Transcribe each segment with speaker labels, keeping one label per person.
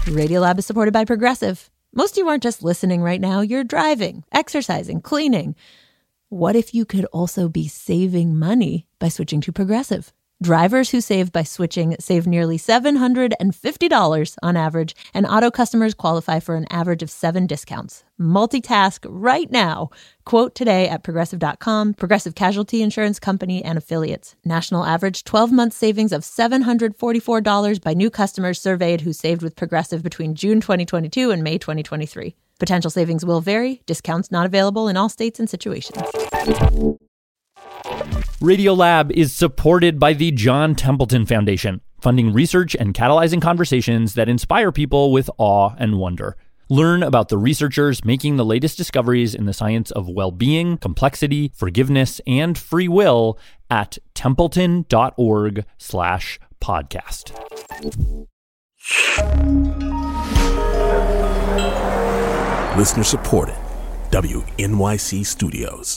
Speaker 1: Radiolab is supported by Progressive. Most of you aren't just listening right now, you're driving, exercising, cleaning. What if you could also be saving money by switching to Progressive? Drivers who save by switching save nearly $750 on average, and auto customers qualify for an average of 7 discounts. Multitask right now. Quote today at Progressive.com. Progressive Casualty Insurance Company and Affiliates. National average 12-month savings of $744 by new customers surveyed who saved with Progressive between June 2022 and May 2023. Potential savings will vary. Discounts not available in all states and situations.
Speaker 2: Radiolab is supported by the John Templeton Foundation, funding research and catalyzing conversations that inspire people with awe and wonder. Learn about the researchers making the latest discoveries in the science of well-being, complexity, forgiveness, and free will at templeton.org/podcast.
Speaker 3: Listener supported. WNYC Studios.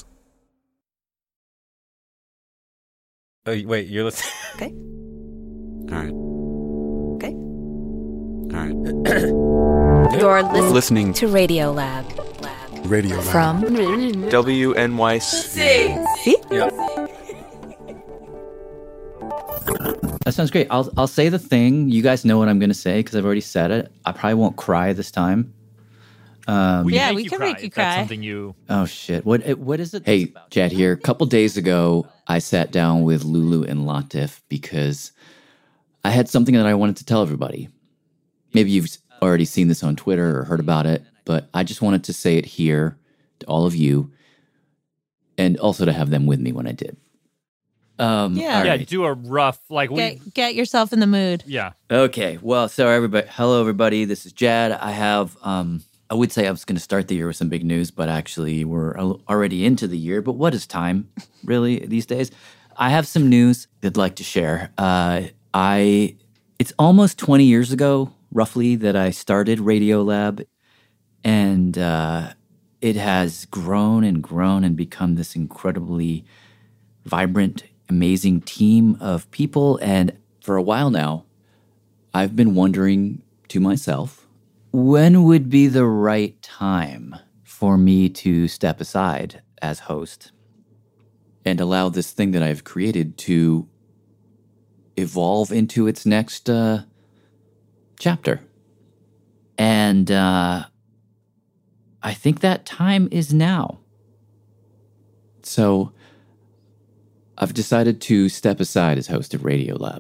Speaker 4: Oh, wait, you're listening?
Speaker 1: Okay.
Speaker 4: All right.
Speaker 1: Okay.
Speaker 4: All right.
Speaker 5: You're listening to Radiolab.
Speaker 3: Radio Lab.
Speaker 5: From
Speaker 4: WNYC.
Speaker 1: See?
Speaker 4: Yeah.
Speaker 6: That sounds great. I'll say the thing. You guys know what I'm going to say because I've already said it. I probably won't cry this time.
Speaker 1: We can make you cry.
Speaker 2: That's something you...
Speaker 6: Oh, shit. What is it? Hey, Jad here. A couple days ago, I sat down with Lulu and Latif because I had something that I wanted to tell everybody. Maybe you've already seen this on Twitter or heard about it, but I just wanted to say it here to all of you and also to have them with me when I did.
Speaker 2: Yeah, do a rough,
Speaker 1: Get yourself in the mood.
Speaker 2: Yeah.
Speaker 6: Okay, well, so hello everybody, this is Jad. I have, I would say I was going to start the year with some big news, but actually we're already into the year. But what is time, really, these days? I have some news I'd like to share. It's almost 20 years ago, roughly, that I started Radiolab, and it has grown and grown and become this incredibly vibrant, amazing team of people. And for a while now, I've been wondering to myself, when would be the right time for me to step aside as host and allow this thing that I've created to evolve into its next chapter? And I think that time is now. So I've decided to step aside as host of Radiolab.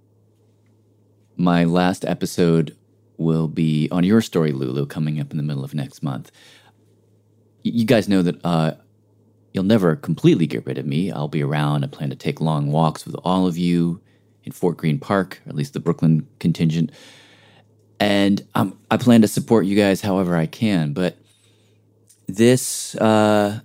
Speaker 6: My last episode will be on Your Story, Lulu, coming up in the middle of next month. You guys know that you'll never completely get rid of me. I'll be around. I plan to take long walks with all of you in Fort Greene Park, or at least the Brooklyn contingent. And I plan to support you guys however I can. But this, other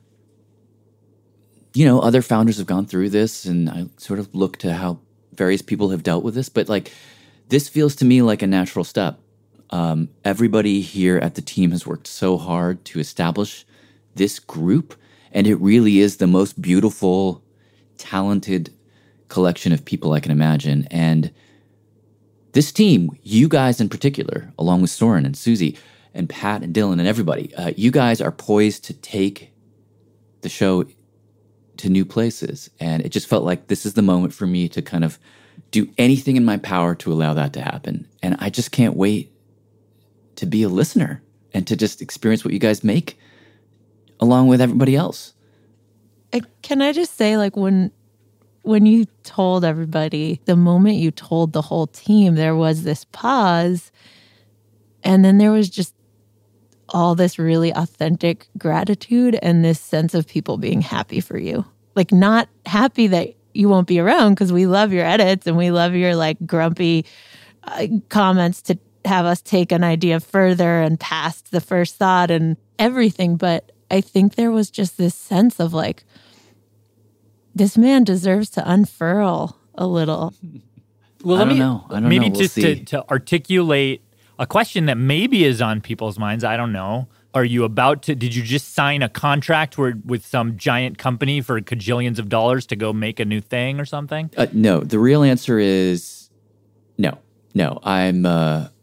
Speaker 6: founders have gone through this, and I sort of look to how various people have dealt with this. But this feels to me like a natural step. Everybody here at the team has worked so hard to establish this group, and it really is the most beautiful, talented collection of people I can imagine. And this team, you guys in particular, along with Soren and Susie and Pat and Dylan and everybody, you guys are poised to take the show to new places. And it just felt like this is the moment for me to kind of do anything in my power to allow that to happen. And I just can't wait to be a listener and to just experience what you guys make along with everybody else.
Speaker 1: Can I just say, when you told everybody, the moment you told the whole team, there was this pause, and then there was just all this really authentic gratitude and this sense of people being happy for you. Not happy that you won't be around, because we love your edits and we love your grumpy comments to have us take an idea further and past the first thought and everything. But I think there was just this sense of this man deserves to unfurl a little.
Speaker 6: Well, I don't know.
Speaker 2: Maybe
Speaker 6: We'll
Speaker 2: just
Speaker 6: see.
Speaker 2: to articulate a question that maybe is on people's minds. I don't know. Did you just sign a contract with some giant company for cajillions of dollars to go make a new thing or something?
Speaker 6: No, the real answer is no. I'm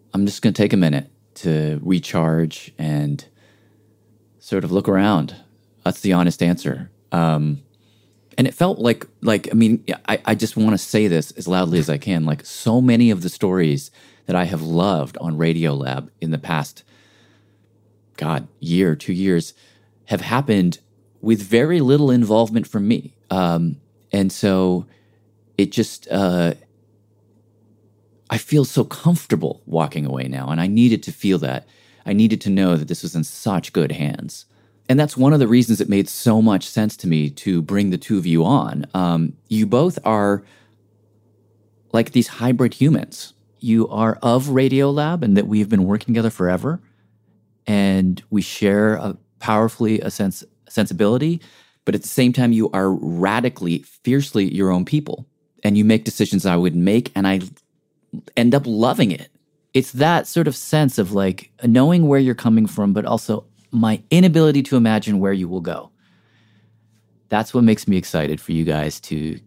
Speaker 6: I'm just going to take a minute to recharge and sort of look around. That's the honest answer. And it felt like I mean, I just want to say this as loudly as I can. Like, so many of the stories that I have loved on Radiolab in the past, year, 2 years, have happened with very little involvement from me. And so it just, I feel so comfortable walking away now. And I needed to feel that. I needed to know that this was in such good hands. And that's one of the reasons it made so much sense to me to bring the two of you on. You both are like these hybrid humans. You are of Radiolab and that we've been working together forever. And we share powerfully a sensibility. But at the same time, you are radically, fiercely your own people. And you make decisions I wouldn't make, and I end up loving it. It's that sort of sense of like knowing where you're coming from, but also my inability to imagine where you will go. That's what makes me excited for you guys to,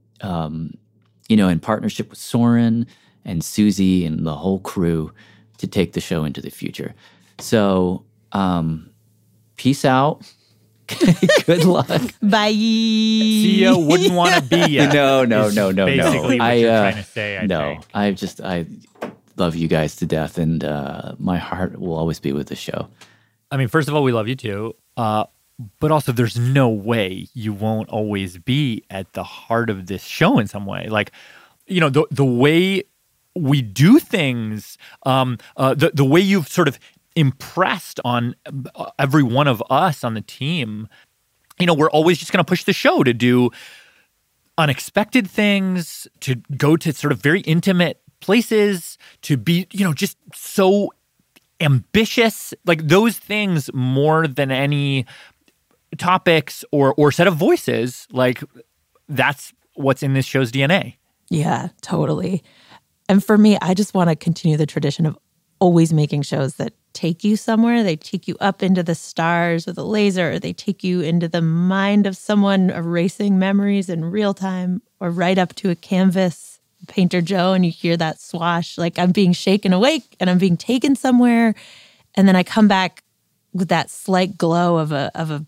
Speaker 6: in partnership with Soren and Susie and the whole crew, to take the show into the future. So, peace out. Good luck.
Speaker 1: Bye.
Speaker 2: See ya, wouldn't want to be ya.
Speaker 6: No.
Speaker 2: Basically what you're trying to say, I think.
Speaker 6: I love you guys to death, and my heart will always be with the show.
Speaker 2: I mean, first of all, we love you too. But also, there's no way you won't always be at the heart of this show in some way. Like, the way we do things, the way you've sort of impressed on every one of us on the team, we're always just going to push the show to do unexpected things, to go to sort of very intimate places, to be, just so ambitious, like those things more than any topics or set of voices. Like, that's what's in this show's DNA.
Speaker 1: Yeah, totally. And for me, I just want to continue the tradition of always making shows that take you somewhere. They take you up into the stars with a laser, or they take you into the mind of someone erasing memories in real time, or right up to a canvas, Painter Joe, and you hear that swash. Like, I'm being shaken awake and I'm being taken somewhere. And then I come back with that slight glow of a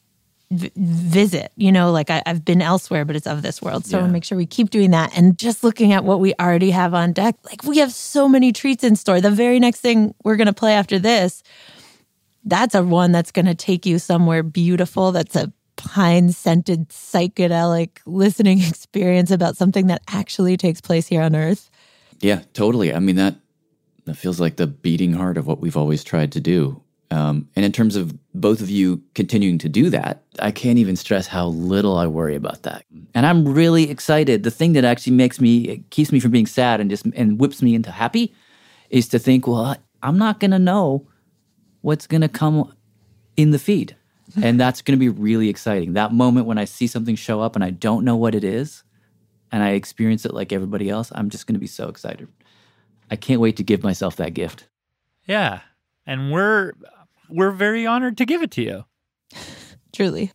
Speaker 1: visit, like I've been elsewhere, but it's of this world. So I want to make sure we keep doing that. And just looking at what we already have on deck, like, we have so many treats in store. The very next thing we're going to play after this, that's a one that's going to take you somewhere beautiful. That's a pine-scented, psychedelic listening experience about something that actually takes place here on Earth.
Speaker 6: Yeah, totally. I mean, that feels like the beating heart of what we've always tried to do. And in terms of both of you continuing to do that, I can't even stress how little I worry about that. And I'm really excited. The thing that actually keeps me from being sad and whips me into happy is to think, well, I'm not going to know what's going to come in the feed. And that's going to be really exciting. That moment when I see something show up and I don't know what it is, and I experience it like everybody else, I'm just going to be so excited. I can't wait to give myself that gift.
Speaker 2: Yeah. And we're very honored to give it to you.
Speaker 1: Truly.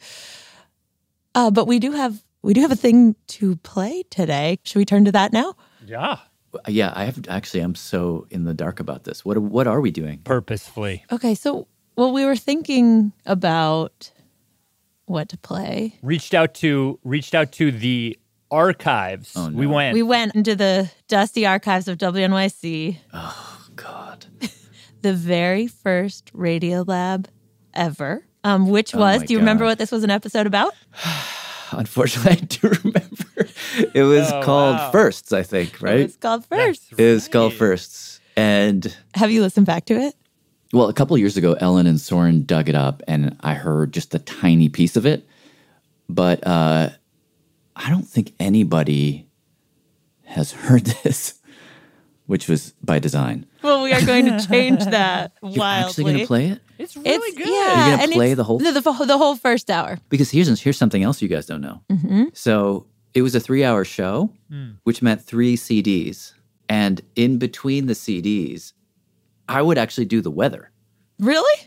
Speaker 1: But we do have a thing to play today. Should we turn to that now?
Speaker 2: Yeah.
Speaker 6: Yeah, I'm so in the dark about this. What are we doing?
Speaker 2: Purposefully.
Speaker 1: Okay, so we were thinking about what to play.
Speaker 2: Reached out to the archives.
Speaker 6: Oh, no.
Speaker 1: We went into the dusty archives of WNYC.
Speaker 6: Oh, God.
Speaker 1: The very first Radiolab ever, which was, do you remember what this was an episode about?
Speaker 6: Unfortunately, I do remember. It was called Firsts, I think, right?
Speaker 1: It was called Firsts.
Speaker 6: It was called Firsts. And
Speaker 1: have you listened back to it?
Speaker 6: Well, a couple of years ago, Ellen and Soren dug it up, and I heard just a tiny piece of it. But I don't think anybody has heard this, which was by design.
Speaker 1: Well, we are going to change that wildly.
Speaker 6: You're actually going to play it?
Speaker 2: It's really good.
Speaker 1: Yeah,
Speaker 6: you're going to play the whole
Speaker 1: thing? The whole first hour.
Speaker 6: Because here's something else you guys don't know.
Speaker 1: Mm-hmm.
Speaker 6: So it was a 3-hour show, which meant 3 CDs. And in between the CDs, I would actually do the weather.
Speaker 1: Really?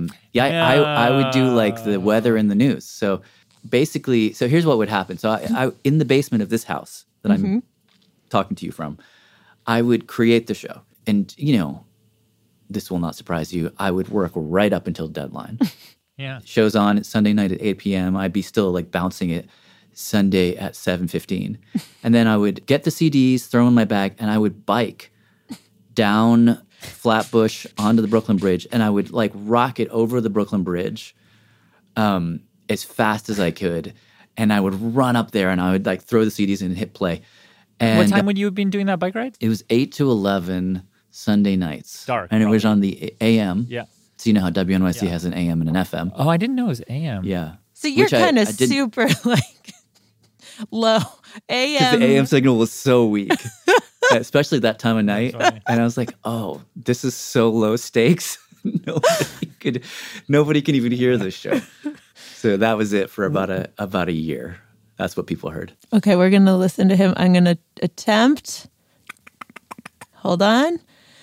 Speaker 6: I would do like the weather and the news. So basically, here's what would happen. So I in the basement of this house that I'm talking to you from, I would create the show. And, this will not surprise you. I would work right up until deadline.
Speaker 2: Yeah.
Speaker 6: Show's on Sunday night at 8 p.m. I'd be still like bouncing it Sunday at 7:15. And then I would get the CDs, throw in my bag, and I would bike down Flatbush onto the Brooklyn Bridge, and I would like rocket over the Brooklyn Bridge as fast as I could. And I would run up there and I would like throw the CDs in and hit play. And
Speaker 2: What time would you have been doing that bike ride?
Speaker 6: it was 8 to 11 Sunday nights.
Speaker 2: Dark,
Speaker 6: And it was
Speaker 2: probably.
Speaker 6: on the AM.
Speaker 2: Yeah.
Speaker 6: So you know how WNYC has an AM and an FM.
Speaker 2: Oh, I didn't know it was AM.
Speaker 6: Yeah.
Speaker 1: So you're
Speaker 6: Which I
Speaker 1: kind of
Speaker 6: didn't-
Speaker 1: super like low
Speaker 6: Because
Speaker 1: AM.
Speaker 6: the AM signal was so weak, especially that time of night.
Speaker 2: funny.
Speaker 6: And I was like, oh, this is so low stakes. Nobody can even hear this show. So that was it for about a year. That's what people heard.
Speaker 1: Okay, we're going to listen to him. I'm going to attempt. Hold on.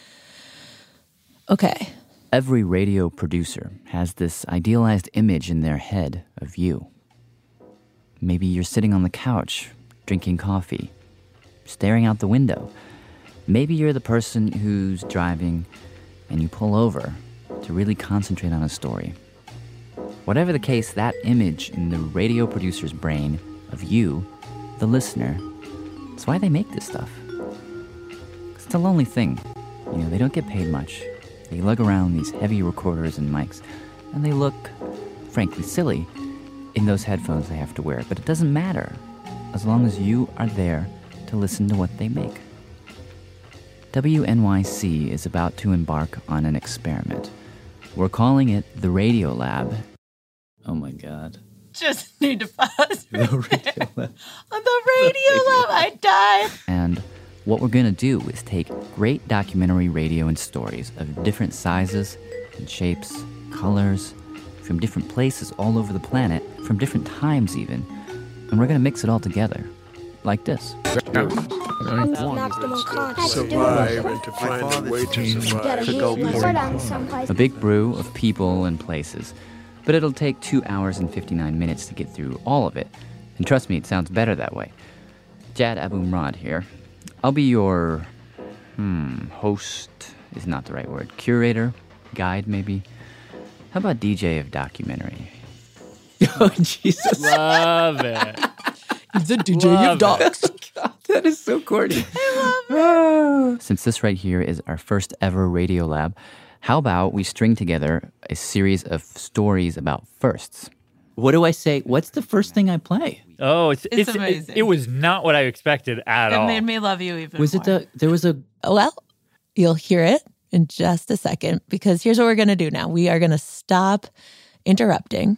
Speaker 1: Okay.
Speaker 6: Every radio producer has this idealized image in their head of you. Maybe you're sitting on the couch, drinking coffee, staring out the window. Maybe you're the person who's driving and you pull over to really concentrate on a story. Whatever the case, that image in the radio producer's brain of you, the listener, is why they make this stuff. It's a lonely thing. They don't get paid much. They lug around these heavy recorders and mics, and they look, frankly, silly in those headphones they have to wear. But it doesn't matter, as long as you are there to listen to what they make. WNYC is about to embark on an experiment. We're calling it the Radio Lab. Oh my God.
Speaker 1: Just need to pause.
Speaker 6: The Radio Lab.
Speaker 1: On the radio lab, I died.
Speaker 6: And what we're going to do is take great documentary radio and stories of different sizes and shapes, colors, from different places all over the planet, from different times even, and we're going to mix it all together, like this.
Speaker 3: Survive and to find a way to survive.
Speaker 6: A big brew of people and places. But it'll take 2 hours and 59 minutes to get through all of it. And trust me, it sounds better that way. Jad Abumrad here. I'll be your, host is not the right word. Curator, guide maybe. How about DJ of documentary? Oh, Jesus.
Speaker 2: Love it.
Speaker 1: He's the DJ of docs.
Speaker 6: God, that is so corny. I love it. Since this right here is our first ever Radio Lab, how about we string together a series of stories about firsts? What do I say? What's the first thing I play?
Speaker 2: Oh, it's
Speaker 1: amazing.
Speaker 2: It was not what I expected at all.
Speaker 1: It made me love you even
Speaker 6: Was
Speaker 1: more.
Speaker 6: it there was a...
Speaker 1: Well, you'll hear it in just a second, because here's what we're going to do now. We are going to stop interrupting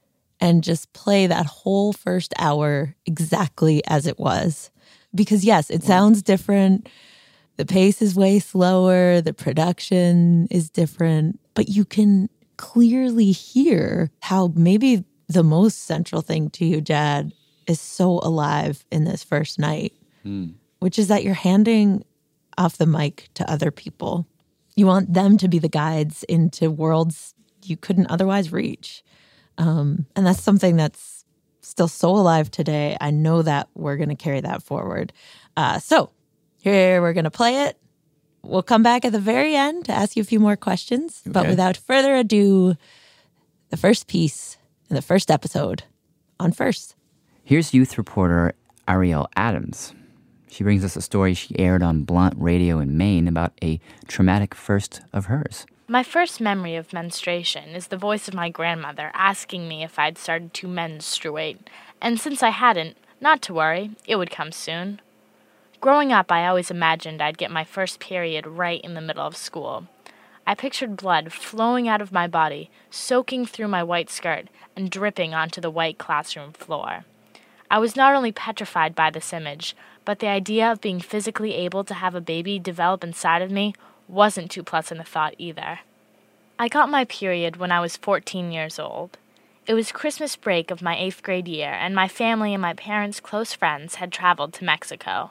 Speaker 1: and just play that whole first hour exactly as it was. Because yes, it sounds different. The pace is way slower. The production is different. But you can clearly hear how maybe the most central thing to you, Jad, is so alive in this first night, which is that you're handing off the mic to other people. You want them to be the guides into worlds you couldn't otherwise reach. And that's something that's still so alive today. I know that we're going to carry that forward. So here we're going to play it. We'll come back at the very end to ask you a few more questions. But without further ado, the first piece in the first episode on First.
Speaker 6: Here's youth reporter Ariel Adams. She brings us a story she aired on Blunt Radio in Maine about a traumatic first of hers.
Speaker 7: My first memory of menstruation is the voice of my grandmother asking me if I'd started to menstruate. And since I hadn't, not to worry, it would come soon. Growing up, I always imagined I'd get my first period right in the middle of school. I pictured blood flowing out of my body, soaking through my white skirt, and dripping onto the white classroom floor. I was not only petrified by this image, but the idea of being physically able to have a baby develop inside of me wasn't too pleasant a thought either. I got my period when I was 14 years old. It was Christmas break of my 8th grade year, and my family and my parents' close friends had traveled to Mexico.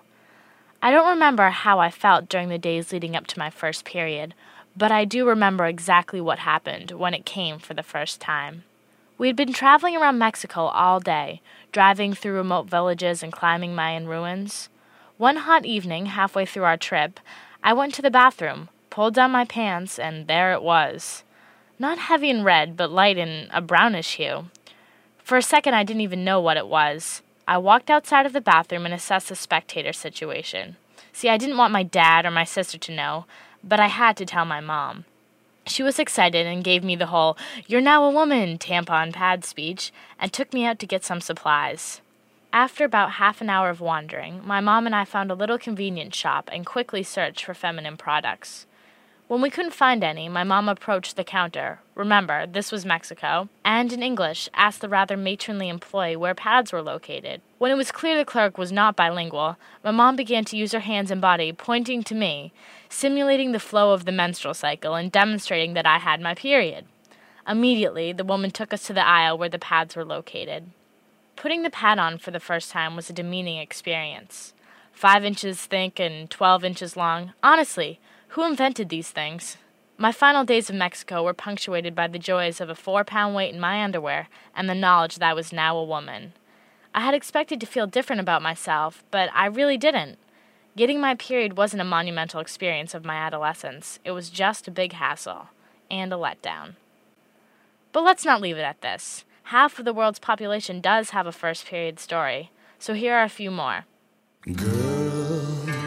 Speaker 7: I don't remember how I felt during the days leading up to my first period, but I do remember exactly what happened when it came for the first time. We had been traveling around Mexico all day, driving through remote villages and climbing Mayan ruins. One hot evening, halfway through our trip, I went to the bathroom, pulled down my pants, and there it was. Not heavy and red, but light in a brownish hue. For a second, I didn't even know what it was. I walked outside of the bathroom and assessed the spectator situation. See, I didn't want my dad or my sister to know, but I had to tell my mom. She was excited and gave me the whole, "You're now a woman," tampon pad speech, and took me out to get some supplies. After about half an hour of wandering, my mom and I found a little convenience shop and quickly searched for feminine products. When we couldn't find any, my mom approached the counter. Remember, this was Mexico, and in English asked the rather matronly employee where pads were located. When it was clear the clerk was not bilingual, my mom began to use her hands and body, pointing to me, simulating the flow of the menstrual cycle and demonstrating that I had my period. Immediately, the woman took us to the aisle where the pads were located. Putting the pad on for the first time was a demeaning experience. 5 inches thick and 12 inches long. Honestly, who invented these things? My final days of Mexico were punctuated by the joys of a 4-pound weight in my underwear and the knowledge that I was now a woman. I had expected to feel different about myself, but I really didn't. Getting my period wasn't a monumental experience of my adolescence. It was just a big hassle and a letdown. But let's not leave it at this. Half of the world's population does have a first period story, so here are a few more.
Speaker 8: Girl,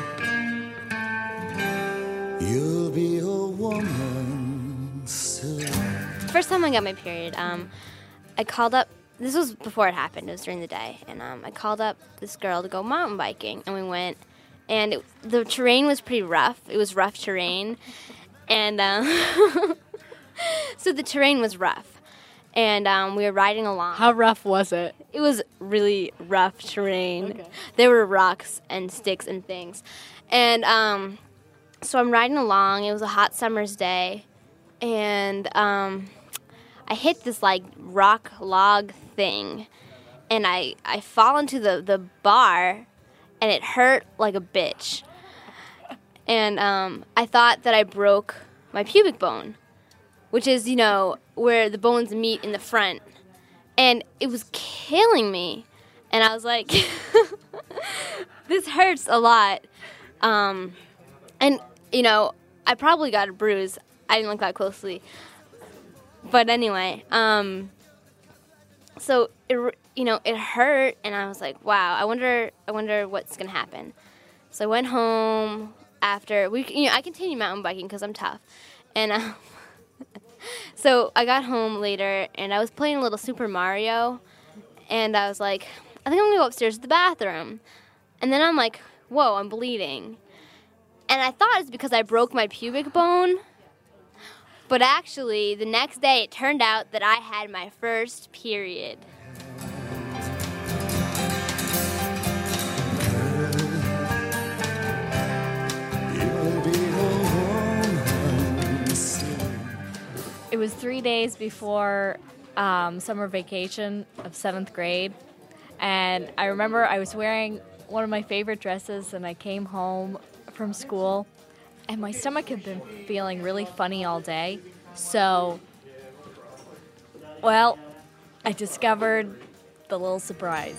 Speaker 8: you'll be a woman soon.
Speaker 9: First time I got my period, I called up, this was before it happened, it was during the day, and I called up this girl to go mountain biking, and we went, and the terrain was pretty rough. It was rough terrain, and so the terrain was rough, and we were riding along.
Speaker 10: How rough was it?
Speaker 9: It was really rough terrain.
Speaker 10: Okay.
Speaker 9: There were rocks and sticks and things, and so I'm riding along. It was a hot summer's day, and I hit this like rock log thing, and I fall into the bar, and it hurt like a bitch. And I thought that I broke my pubic bone, which is, you know, where the bones meet in the front. And it was killing me. And I was like, this hurts a lot. And, you know, I probably got a bruise. I didn't look that closely. But anyway, so it hurt, and I was like, wow, I wonder what's gonna happen. So I went home after I continued mountain biking because I'm tough, and so I got home later, and I was playing a little Super Mario, and I was like, I think I'm gonna go upstairs to the bathroom, and then I'm like, whoa, I'm bleeding, and I thought it's because I broke my pubic bone. But actually, the next day, it turned out that I had my first period.
Speaker 10: It was 3 days before summer vacation of 7th grade. And I remember I was wearing one of my favorite dresses, and I came home from school. And my stomach had been feeling really funny all day. So, well, I discovered the little surprise.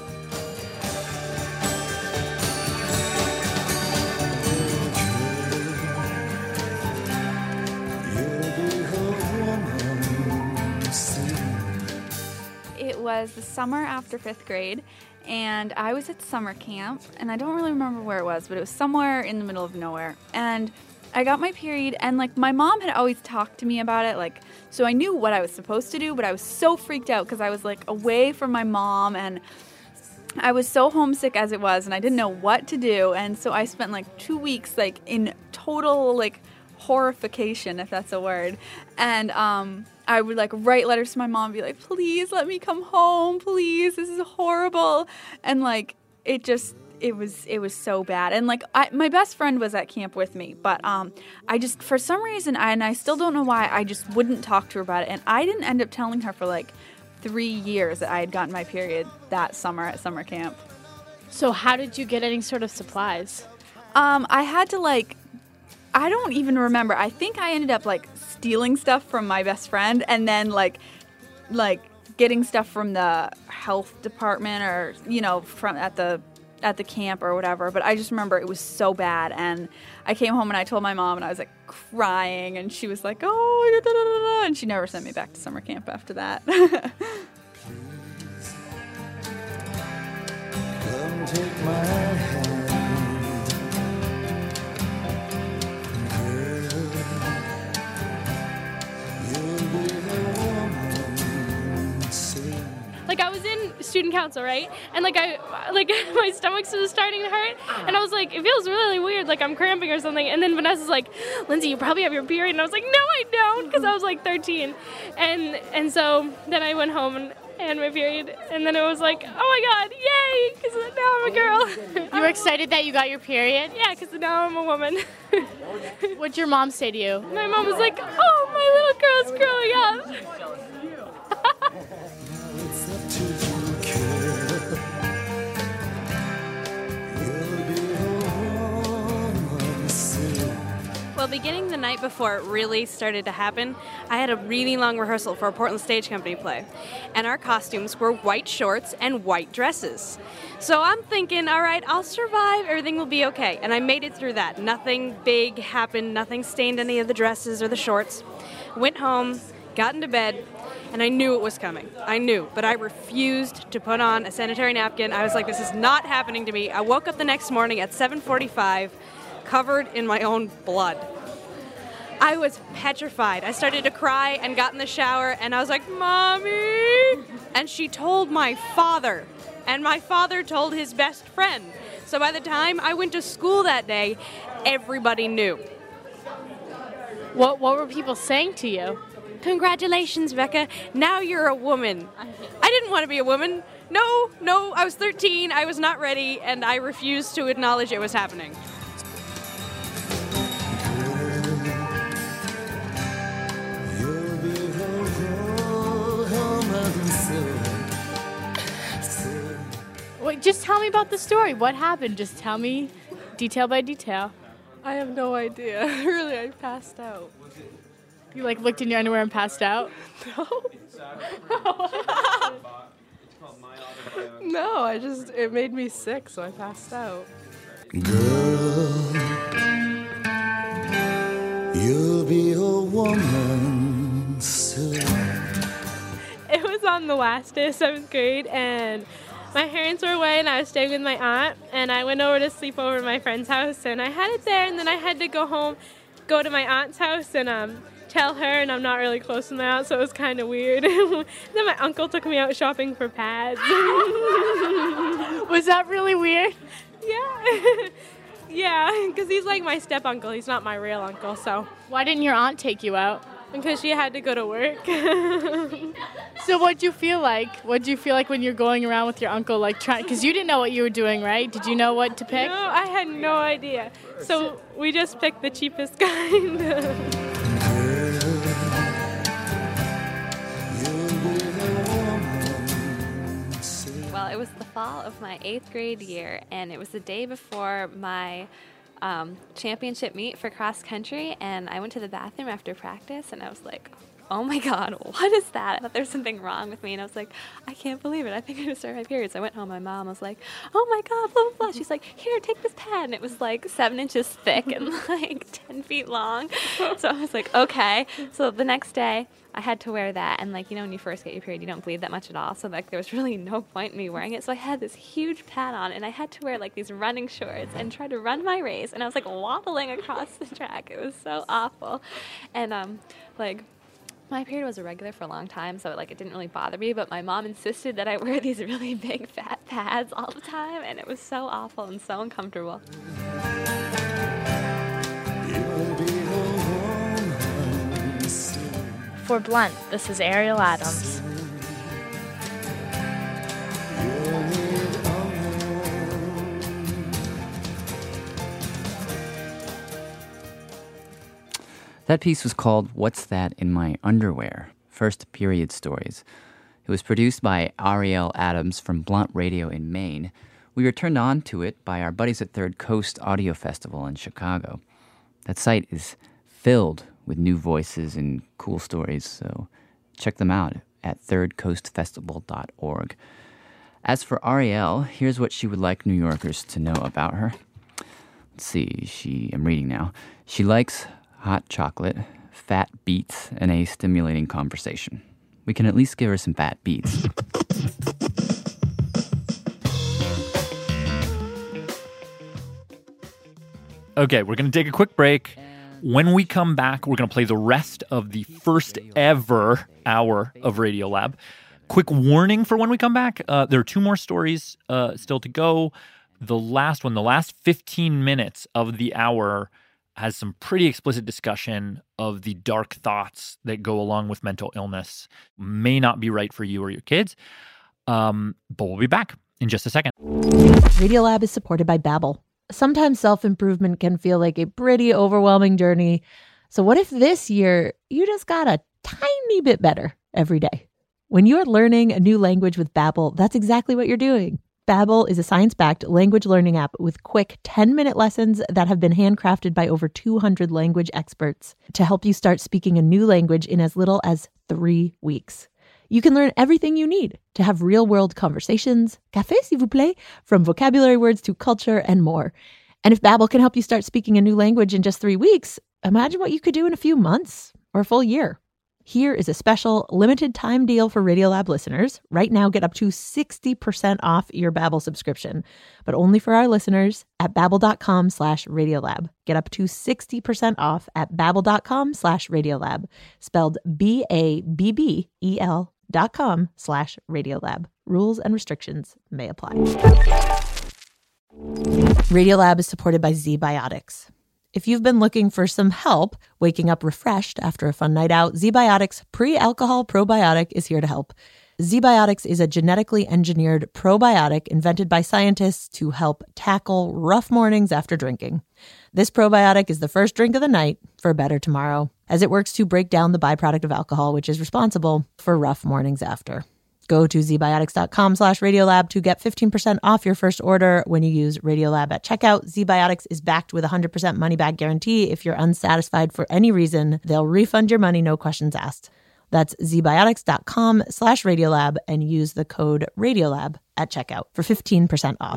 Speaker 11: It was the summer after 5th grade, and I was at summer camp, and I don't really remember where it was, but it was somewhere in the middle of nowhere. And I got my period, and like my mom had always talked to me about it, like, so I knew what I was supposed to do, but I was so freaked out because I was like away from my mom, and I was so homesick as it was, and I didn't know what to do. And so I spent like 2 weeks like in total like horrification, if that's a word. And I would like write letters to my mom and be like, please let me come home, please, this is horrible. And like it was so bad. And like my best friend was at camp with me, but I just, for some reason, and I still don't know why, I just wouldn't talk to her about it. And I didn't end up telling her for like 3 years that I had gotten my period that summer at summer camp.
Speaker 10: So how did you get any sort of supplies?
Speaker 11: I had to like, I don't even remember. I think I ended up like stealing stuff from my best friend, and then like getting stuff from the health department, or from at the at the camp or whatever, but I just remember it was so bad. And I came home and I told my mom, and I was like crying, and she was like, oh, da, da, da, da, and she never sent me back to summer camp after that.
Speaker 8: Come take my hand.
Speaker 12: Like, I was in student council, right? And my stomach's just starting to hurt. And I was like, it feels really weird, like I'm cramping or something. And then Vanessa's like, Lindsay, you probably have your period. And I was like, no, I don't, because I was like 13. And so then I went home and had my period. And then it was like, oh my God, yay, because now I'm a girl.
Speaker 7: You were excited that you got your period?
Speaker 12: Yeah, because now I'm a woman.
Speaker 7: What'd your mom say to you?
Speaker 12: My mom was like, oh, my little girl's growing up.
Speaker 13: Well, beginning the night before it really started to happen, I had a really long rehearsal for a Portland Stage Company play. And our costumes were white shorts and white dresses. So I'm thinking, all right, I'll survive, everything will be okay. And I made it through that. Nothing big happened, nothing stained any of the dresses or the shorts. Went home, got into bed, and I knew it was coming. I knew, but I refused to put on a sanitary napkin. I was like, this is not happening to me. I woke up the next morning at 7:45, covered in my own blood. I was petrified. I started to cry and got in the shower, and I was like, Mommy! And she told my father, and my father told his best friend. So by the time I went to school that day, everybody knew.
Speaker 7: What were people saying to you?
Speaker 13: Congratulations, Becca. Now you're a woman. I didn't want to be a woman. No, I was 13. I was not ready, and I refused to acknowledge it was happening.
Speaker 7: Wait, just tell me about the story. What happened? Just tell me detail by detail.
Speaker 14: I have no idea. Really, I passed out.
Speaker 7: You looked in your underwear and passed out?
Speaker 14: No, it made me sick, so I passed out.
Speaker 8: Girl, you'll be a woman soon.
Speaker 12: It was on the last day of 7th grade, and my parents were away, and I was staying with my aunt, and I went over to sleep over at my friend's house, and I had it there, and then I had to go to my aunt's house, and tell her, and I'm not really close to my aunt, so it was kind of weird. Then my uncle took me out shopping for pads.
Speaker 7: Was that really weird?
Speaker 12: Yeah. Yeah, because he's like my step-uncle. He's not my real uncle, so.
Speaker 7: Why didn't your aunt take you out?
Speaker 12: Because she had to go to work.
Speaker 7: So what'd you feel like? What'd you feel like when you're going around with your uncle, trying? Because you didn't know what you were doing, right? Did you know what to pick?
Speaker 12: No, I had no idea. So we just picked the cheapest kind.
Speaker 15: Well, it was the fall of my 8th grade year, and it was the day before my championship meet for cross country, and I went to the bathroom after practice, and I was like, oh my God, what is that? I thought there was something wrong with me, and I was like, I can't believe it. I think I just started my period. So I went home. My mom was like, oh my God, blah, blah, blah. She's like, here, take this pad. And it was 7 inches thick and 10 feet long. So I was like, okay. So the next day, I had to wear that. And when you first get your period, you don't bleed that much at all. So there was really no point in me wearing it. So I had this huge pad on, and I had to wear these running shorts and try to run my race. And I was waddling across the track. It was so awful. And my period was irregular for a long time, so it didn't really bother me, but my mom insisted that I wear these really big fat pads all the time, and it was so awful and so uncomfortable.
Speaker 7: For Blunt, this is Ariel Adams.
Speaker 6: That piece was called What's That in My Underwear? First Period Stories. It was produced by Ariel Adams from Blunt Radio in Maine. We were turned on to it by our buddies at Third Coast Audio Festival in Chicago. That site is filled with new voices and cool stories, so check them out at thirdcoastfestival.org. As for Ariel, here's what she would like New Yorkers to know about her. Let's see, I'm reading now. She likes hot chocolate, fat beats, and a stimulating conversation. We can at least give her some fat beats.
Speaker 2: Okay, we're going to take a quick break. When we come back, we're going to play the rest of the first ever hour of Radiolab. Quick warning for when we come back. There are 2 more stories still to go. The last one, the last 15 minutes of the hour has some pretty explicit discussion of the dark thoughts that go along with mental illness. May not be right for you or your kids. But we'll be back in just a second.
Speaker 1: Radiolab is supported by Babbel. Sometimes self-improvement can feel like a pretty overwhelming journey. So what if this year you just got a tiny bit better every day? When you're learning a new language with Babbel, that's exactly what you're doing. Babbel is a science-backed language learning app with quick 10-minute lessons that have been handcrafted by over 200 language experts to help you start speaking a new language in as little as 3 weeks. You can learn everything you need to have real-world conversations, café s'il vous plaît, from vocabulary words to culture and more. And if Babbel can help you start speaking a new language in just 3 weeks, imagine what you could do in a few months or a full year. Here is a special limited time deal for Radiolab listeners. Right now, get up to 60% off your Babbel subscription, but only for our listeners at babbel.com/Radiolab. Get up to 60% off at babbel.com/Radiolab, spelled BABBEL.com/Radiolab. Rules and restrictions may apply. Radiolab is supported by ZBiotics. If you've been looking for some help waking up refreshed after a fun night out, ZBiotics Pre-Alcohol Probiotic is here to help. ZBiotics is a genetically engineered probiotic invented by scientists to help tackle rough mornings after drinking. This probiotic is the first drink of the night for a better tomorrow, as it works to break down the byproduct of alcohol, which is responsible for rough mornings after. Go to zbiotics.com/Radiolab to get 15% off your first order when you use Radiolab at checkout. ZBiotics is backed with a 100% money-back guarantee. If you're unsatisfied for any reason, they'll refund your money, no questions asked. That's zbiotics.com/Radiolab and use the code Radiolab at checkout for 15% off.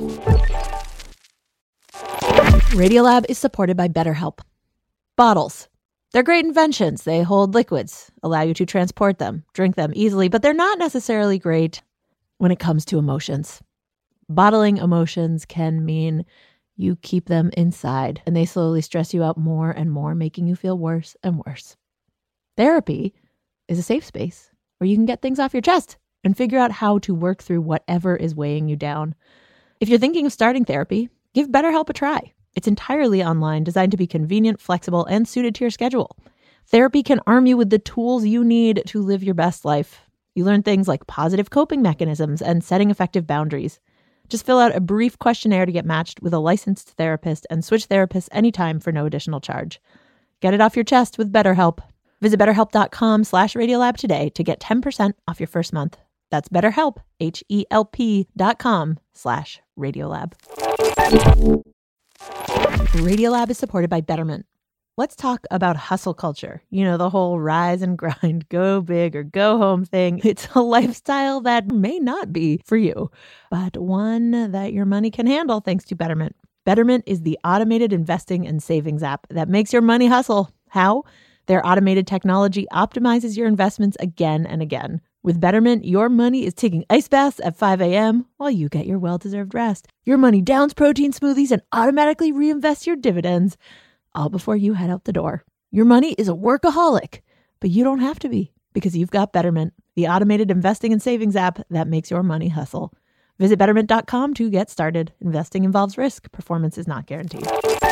Speaker 1: Radiolab is supported by BetterHelp. Bottles. They're great inventions. They hold liquids, allow you to transport them, drink them easily, but they're not necessarily great when it comes to emotions. Bottling emotions can mean you keep them inside and they slowly stress you out more and more, making you feel worse and worse. Therapy is a safe space where you can get things off your chest and figure out how to work through whatever is weighing you down. If you're thinking of starting therapy, give BetterHelp a try. It's entirely online, designed to be convenient, flexible, and suited to your schedule. Therapy can arm you with the tools you need to live your best life. You learn things like positive coping mechanisms and setting effective boundaries. Just fill out a brief questionnaire to get matched with a licensed therapist and switch therapists anytime for no additional charge. Get it off your chest with BetterHelp. Visit betterhelp.com/Radiolab today to get 10% off your first month. That's BetterHelp, HELP.com/Radiolab. Radiolab is supported by Betterment. Let's talk about hustle culture. You know, the whole rise and grind, go big or go home thing. It's a lifestyle that may not be for you, but one that your money can handle thanks to Betterment. Betterment is the automated investing and savings app that makes your money hustle. How? Their automated technology optimizes your investments again and again. With Betterment, your money is taking ice baths at 5 a.m. while you get your well-deserved rest. Your money downs protein smoothies and automatically reinvests your dividends, all before you head out the door. Your money is a workaholic, but you don't have to be because you've got Betterment, the automated investing and savings app that makes your money hustle. Visit Betterment.com to get started. Investing involves risk. Performance is not guaranteed.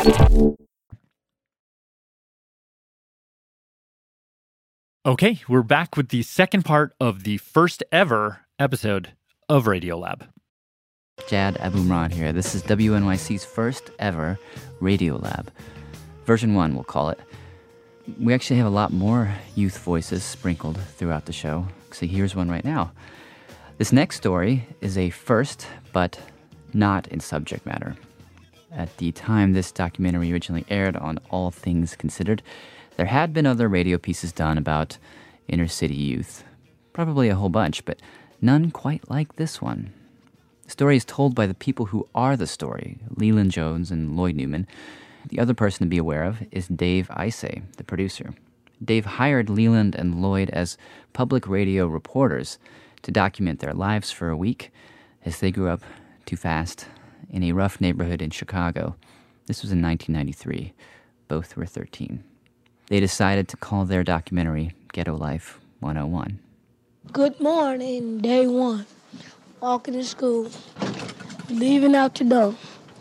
Speaker 2: Okay, we're back with the second part of the first ever episode of Radiolab.
Speaker 6: Jad Abumrad here. This is WNYC's first ever Radiolab. Version 1, we'll call it. We actually have a lot more youth voices sprinkled throughout the show. So here's one right now. This next story is a first, but not in subject matter. At the time this documentary originally aired on All Things Considered, there had been other radio pieces done about inner city youth. Probably a whole bunch, but none quite like this one. The story is told by the people who are the story, Leland Jones and Lloyd Newman. The other person to be aware of is Dave Isay, the producer. Dave hired Leland and Lloyd as public radio reporters to document their lives for a week as they grew up too fast in a rough neighborhood in Chicago. This was in 1993. Both were 13. They decided to call their documentary Ghetto Life 101.
Speaker 16: Good morning, day one. Walking to school. Leaving out the door.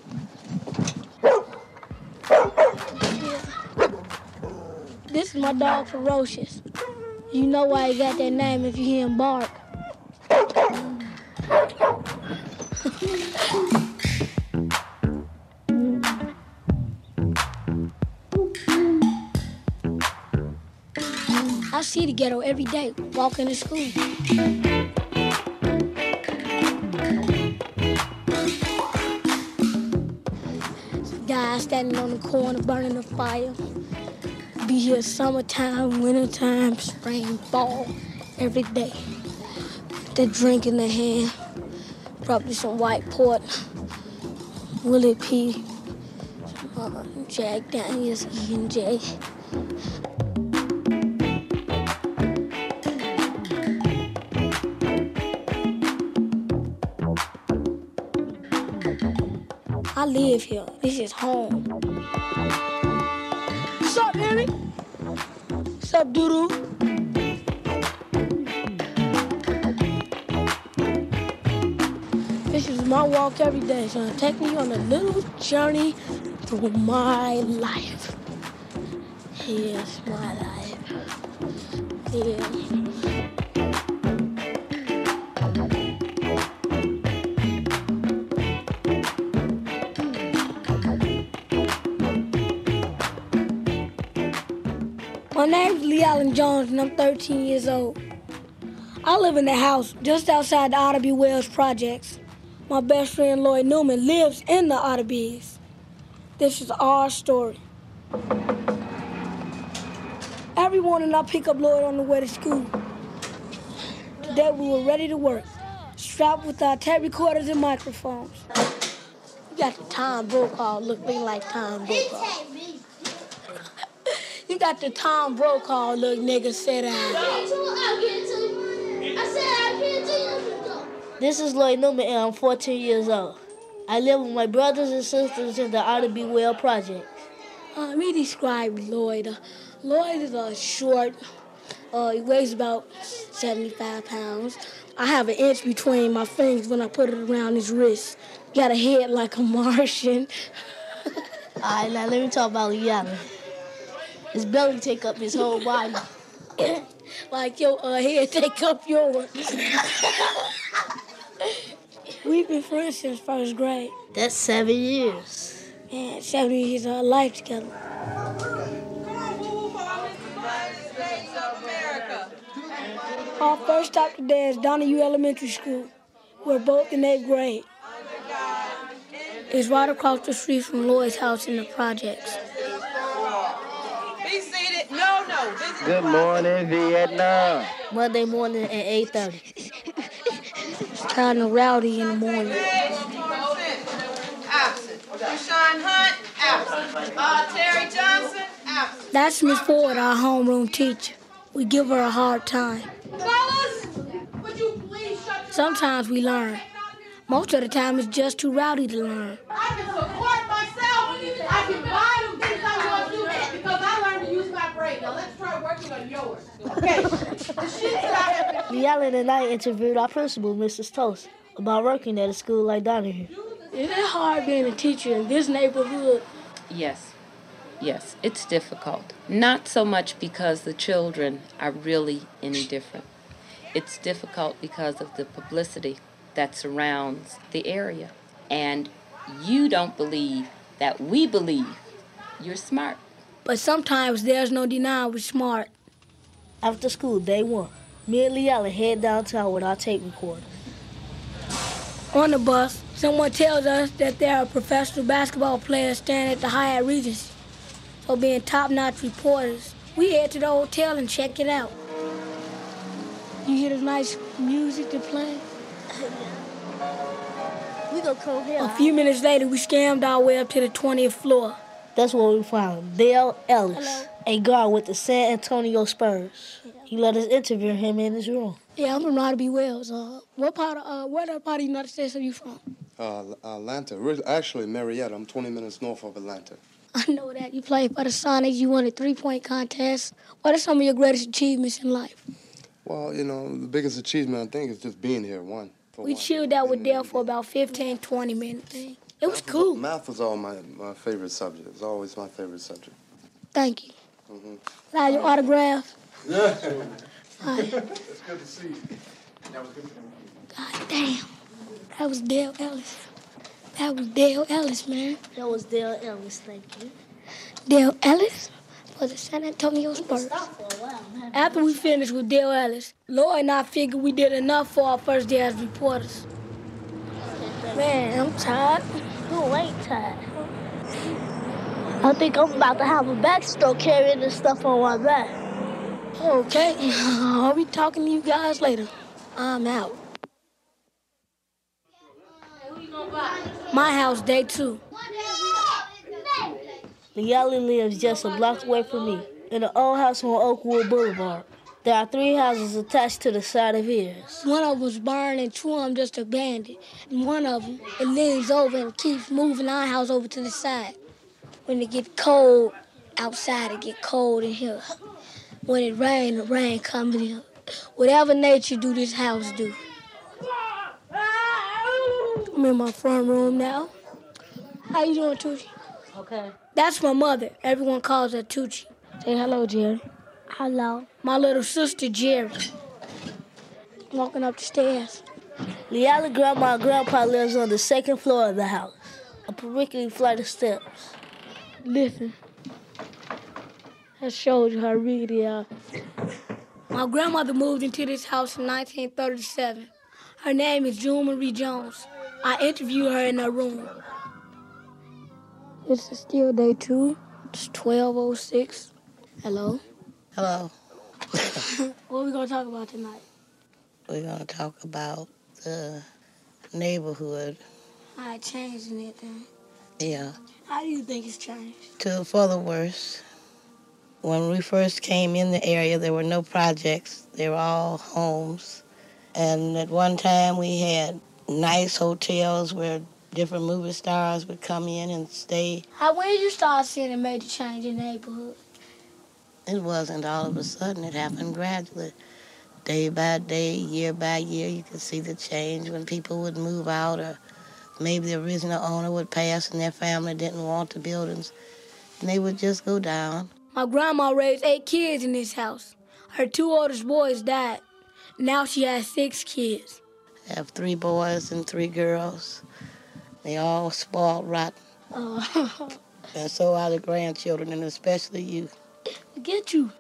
Speaker 16: This is my dog, Ferocious. You know why he got that name if you hear him bark. I see the ghetto every day, walking to school. Guys standing on the corner, burning the fire. Be here summertime, wintertime, spring, fall, every day. With that drink in their hand, probably some white port, Willie P, Jack Daniels, E&J. I live here. This is home. What's up, Henry? What's up, Doodoo? This is my walk every day, so take me on a little journey through my life. Here's my life. Yeah. My name's Lee Allen Jones, and I'm 13 years old. I live in the house just outside the Otterby Wells Projects. My best friend Lloyd Newman lives in the Otterbys. This is our story. Every morning I pick up Lloyd on the way to school. Today we were ready to work, strapped with our tape recorders and microphones. You got the Tom Brokaw looking like Tom Brokaw. You got the Tom Brokaw look, nigga, sit down.
Speaker 17: This is Lloyd Newman, and I'm 14 years old. I live with my brothers and sisters in the Otterby Well Project.
Speaker 16: Let me describe Lloyd. Lloyd is short. He weighs about 75 pounds. I have an inch between my fingers when I put it around his wrist. Got a head like a Martian.
Speaker 17: All right, now let me talk about Lee Allen. His belly take up his whole body.
Speaker 16: Like your head take up yours. We've been friends since first grade.
Speaker 17: That's 7 years.
Speaker 16: Man, 7 years of our life together. Our first stop today is Donahue Elementary School. We're both in 8th grade. It's right across the street from Lloyd's house in the projects.
Speaker 18: Be seated. No.
Speaker 19: Good morning, Vietnam.
Speaker 17: Monday morning at 8:30.
Speaker 16: It's kind of rowdy in the morning.
Speaker 18: Absent. Deshaun Hunt, absent. Terry Johnson, absent.
Speaker 16: That's Miss Ford, our homeroom teacher. We give her a hard time.
Speaker 18: Fellas, would you please shut your
Speaker 16: Sometimes we learn. Most of the time, it's just too rowdy to learn.
Speaker 18: I can support myself. I can buy them things I want to do because I learned to use my brain. Now let's try working on yours. Okay. The shit that I have been...
Speaker 17: Lee Allen and I interviewed our principal, Mrs. Toast, about working at a school like Donahue.
Speaker 16: Is it hard being a teacher in this neighborhood?
Speaker 20: Yes, it's difficult. Not so much because the children are really any different. It's difficult because of the publicity that surrounds the area. And you don't believe that we believe you're smart.
Speaker 16: But sometimes there's no denying we're smart.
Speaker 17: After school, day one, me and Lee Allen head downtown with our tape recorders.
Speaker 16: On the bus, someone tells us that there are professional basketball players staying at the Hyatt Regency. So being top-notch reporters, we head to the hotel and check it out. You hear the nice music they're playing? We gonna come here.
Speaker 21: A few minutes later, we scammed our way up to the 20th floor.
Speaker 17: That's where we found Dale Ellis, a guard with the San Antonio Spurs. He let us interview him in his room.
Speaker 16: Yeah, I'm from Nottingham, Wales. Where part of the United States are you from?
Speaker 22: Atlanta. Actually, Marietta. I'm 20 minutes north of Atlanta.
Speaker 16: I know that. You played for the Sonics. You won a 3-point contest. What are some of your greatest achievements in life?
Speaker 22: Well, the biggest achievement, I think, is just being here,
Speaker 16: We chilled out with Dale for about 15, 20 minutes. It was cool.
Speaker 22: Math was all my favorite subject. It was always my favorite subject.
Speaker 16: Thank you.
Speaker 22: Mm-hmm.
Speaker 16: Can I have your autograph?
Speaker 22: Yeah.
Speaker 16: Hi.
Speaker 22: It's good to see you. That was good.
Speaker 16: God damn. That was Dale Ellis. That was Dale Ellis, man.
Speaker 17: That was Dale Ellis, thank you.
Speaker 16: Dale Ellis for the San Antonio Spurs. After we finished with Dale Ellis, Lloyd and I figured we did enough for our first day as reporters. Man, I'm tired.
Speaker 17: You ain't tired. I think I'm about to have a backstroke carrying this stuff on my back.
Speaker 16: Okay, I'll be talking to you guys later. I'm out. My house, day 2.
Speaker 17: Leali lives just a block away from me, in an old house on Oakwood Boulevard. There are 3 houses attached to the side of his.
Speaker 16: One of them was burned and 2 of them just abandoned. And one of them, it leans over and keeps moving our house over to the side. When it get cold outside, it get cold in here. When it rain, the rain comes in. Whatever nature do, this house do. I'm in my front room now. How you doing, Tucci?
Speaker 17: Okay.
Speaker 16: That's my mother. Everyone calls her Tucci. Say hello, Jerry.
Speaker 17: Hello.
Speaker 16: My little sister, Jerry. Walking up the stairs.
Speaker 17: Leali grandma and grandpa lives on the 2nd floor of the house. A perpendicular flight of steps.
Speaker 16: Listen. That shows you how real they are. My grandmother moved into this house in 1937. Her name is June Marie Jones. I interviewed her in her room. This is still day 2. It's 12:06. Hello?
Speaker 23: Hello.
Speaker 16: What are we going to talk about tonight?
Speaker 23: We're going to talk about the neighborhood.
Speaker 16: How it changed and everything.
Speaker 23: Yeah.
Speaker 16: How do you think it's changed?
Speaker 23: For the worse. When we first came in the area, there were no projects. They were all homes. And at one time, we had nice hotels where different movie stars would come in and stay.
Speaker 16: When did you start seeing a major change in the neighborhood?
Speaker 23: It wasn't all of a sudden. It happened gradually. Day by day, year by year, you could see the change when people would move out, or maybe the original owner would pass and their family didn't want the buildings, and they would just go down.
Speaker 16: My grandma raised 8 kids in this house. Her 2 oldest boys died. Now she has 6 kids.
Speaker 23: I have 3 boys and 3 girls. They all spoiled rotten. And so are the grandchildren, and especially you.
Speaker 16: Get you.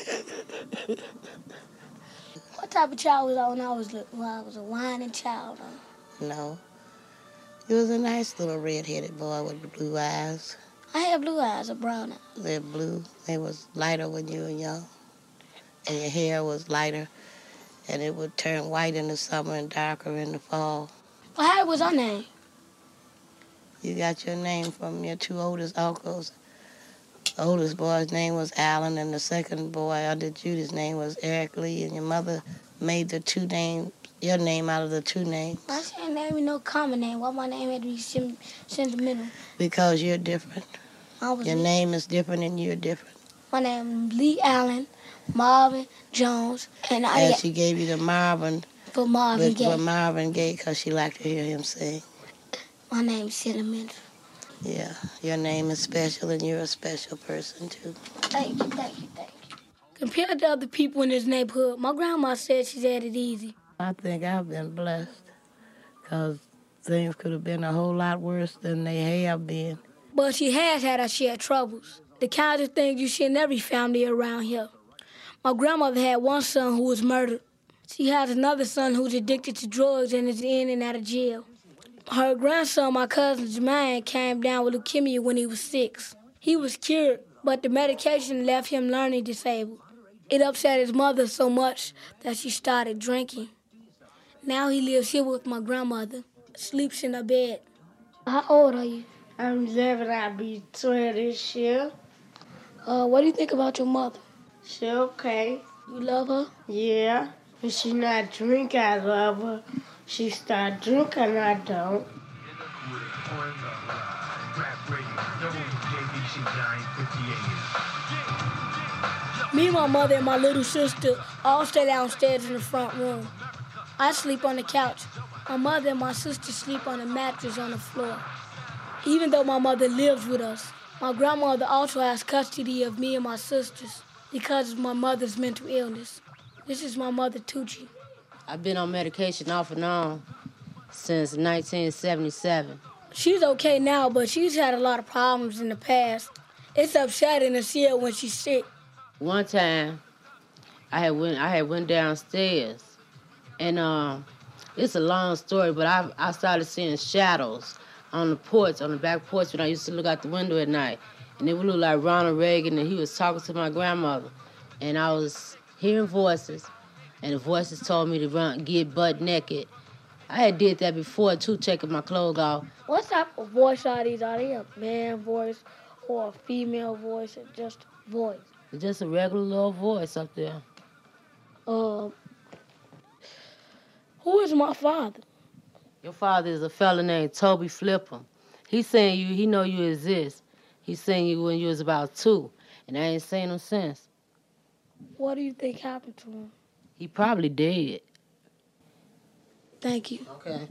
Speaker 16: What type of child was I when I was a whining child?
Speaker 23: No. You was a nice little red-headed boy with blue eyes.
Speaker 16: I had blue eyes or brown eyes.
Speaker 23: They're blue. They was lighter when you were young. And your hair was lighter. And it would turn white in the summer and darker in the fall.
Speaker 16: Well, how was our name?
Speaker 23: You got your name from your 2 oldest uncles. The oldest boy's name was Alan, and the second boy under Judy's name was Eric Lee, and your mother made your name out of the 2 names.
Speaker 16: I said name no common name. Why my name had to be sentimental?
Speaker 23: Because you're different. Your name is different and you're different.
Speaker 16: My name is Lee Allen, Marvin Jones, and
Speaker 23: she gave you the Marvin.
Speaker 16: For Marvin Gaye.
Speaker 23: For Marvin Gaye, because she liked to hear him sing.
Speaker 16: My name is sentimental.
Speaker 23: Yeah, your name is special, and you're a special person, too.
Speaker 16: Thank you. Compared to other people in this neighborhood, my grandma said she's had it easy.
Speaker 23: I think I've been blessed, because things could have been a whole lot worse than they have been.
Speaker 16: But she has had her share of troubles, the kinds of things you see in every family around here. My grandmother had one son who was murdered. She has another son who's addicted to drugs and is in and out of jail. Her grandson, my cousin Jermaine, came down with leukemia when he was 6. He was cured, but the medication left him learning disabled. It upset his mother so much that she started drinking. Now he lives here with my grandmother,
Speaker 21: sleeps in her bed.
Speaker 16: How old are you?
Speaker 21: I'm 11. I'll be 12 this year.
Speaker 16: What do you think about your mother?
Speaker 21: She okay.
Speaker 16: You love her?
Speaker 21: Yeah. When she not drink, I love her. She start drinking, I don't. Me, my mother, and my little sister all stay downstairs in the front room. I sleep on the couch. My mother and my sister sleep on a mattress on the floor. Even though my mother lives with us, my grandmother also has custody of me and my sisters because of my mother's mental illness. This is my mother, Tucci.
Speaker 17: I've been on medication off and on since 1977.
Speaker 21: She's okay now, but she's had a lot of problems in the past. It's upsetting to see her when she's sick.
Speaker 17: One time, I had went downstairs, and it's a long story, but I started seeing shadows on the porch, on the back porch when I used to look out the window at night, and it would look like Ronald Reagan, and he was talking to my grandmother, and I was hearing voices, and the voices told me to get butt naked. I had did that before too, taking my clothes off.
Speaker 16: What type of voice are these? Are they a man voice or a female voice or just a voice?
Speaker 17: It's just a regular little voice up there.
Speaker 16: Who is my father?
Speaker 17: Your father is a fella named Toby Flipper. He's saying he know you exist. He seen you when you was about 2, and I ain't seen him since.
Speaker 16: What do you think happened to him?
Speaker 17: He probably dead.
Speaker 16: Thank you.
Speaker 17: Okay.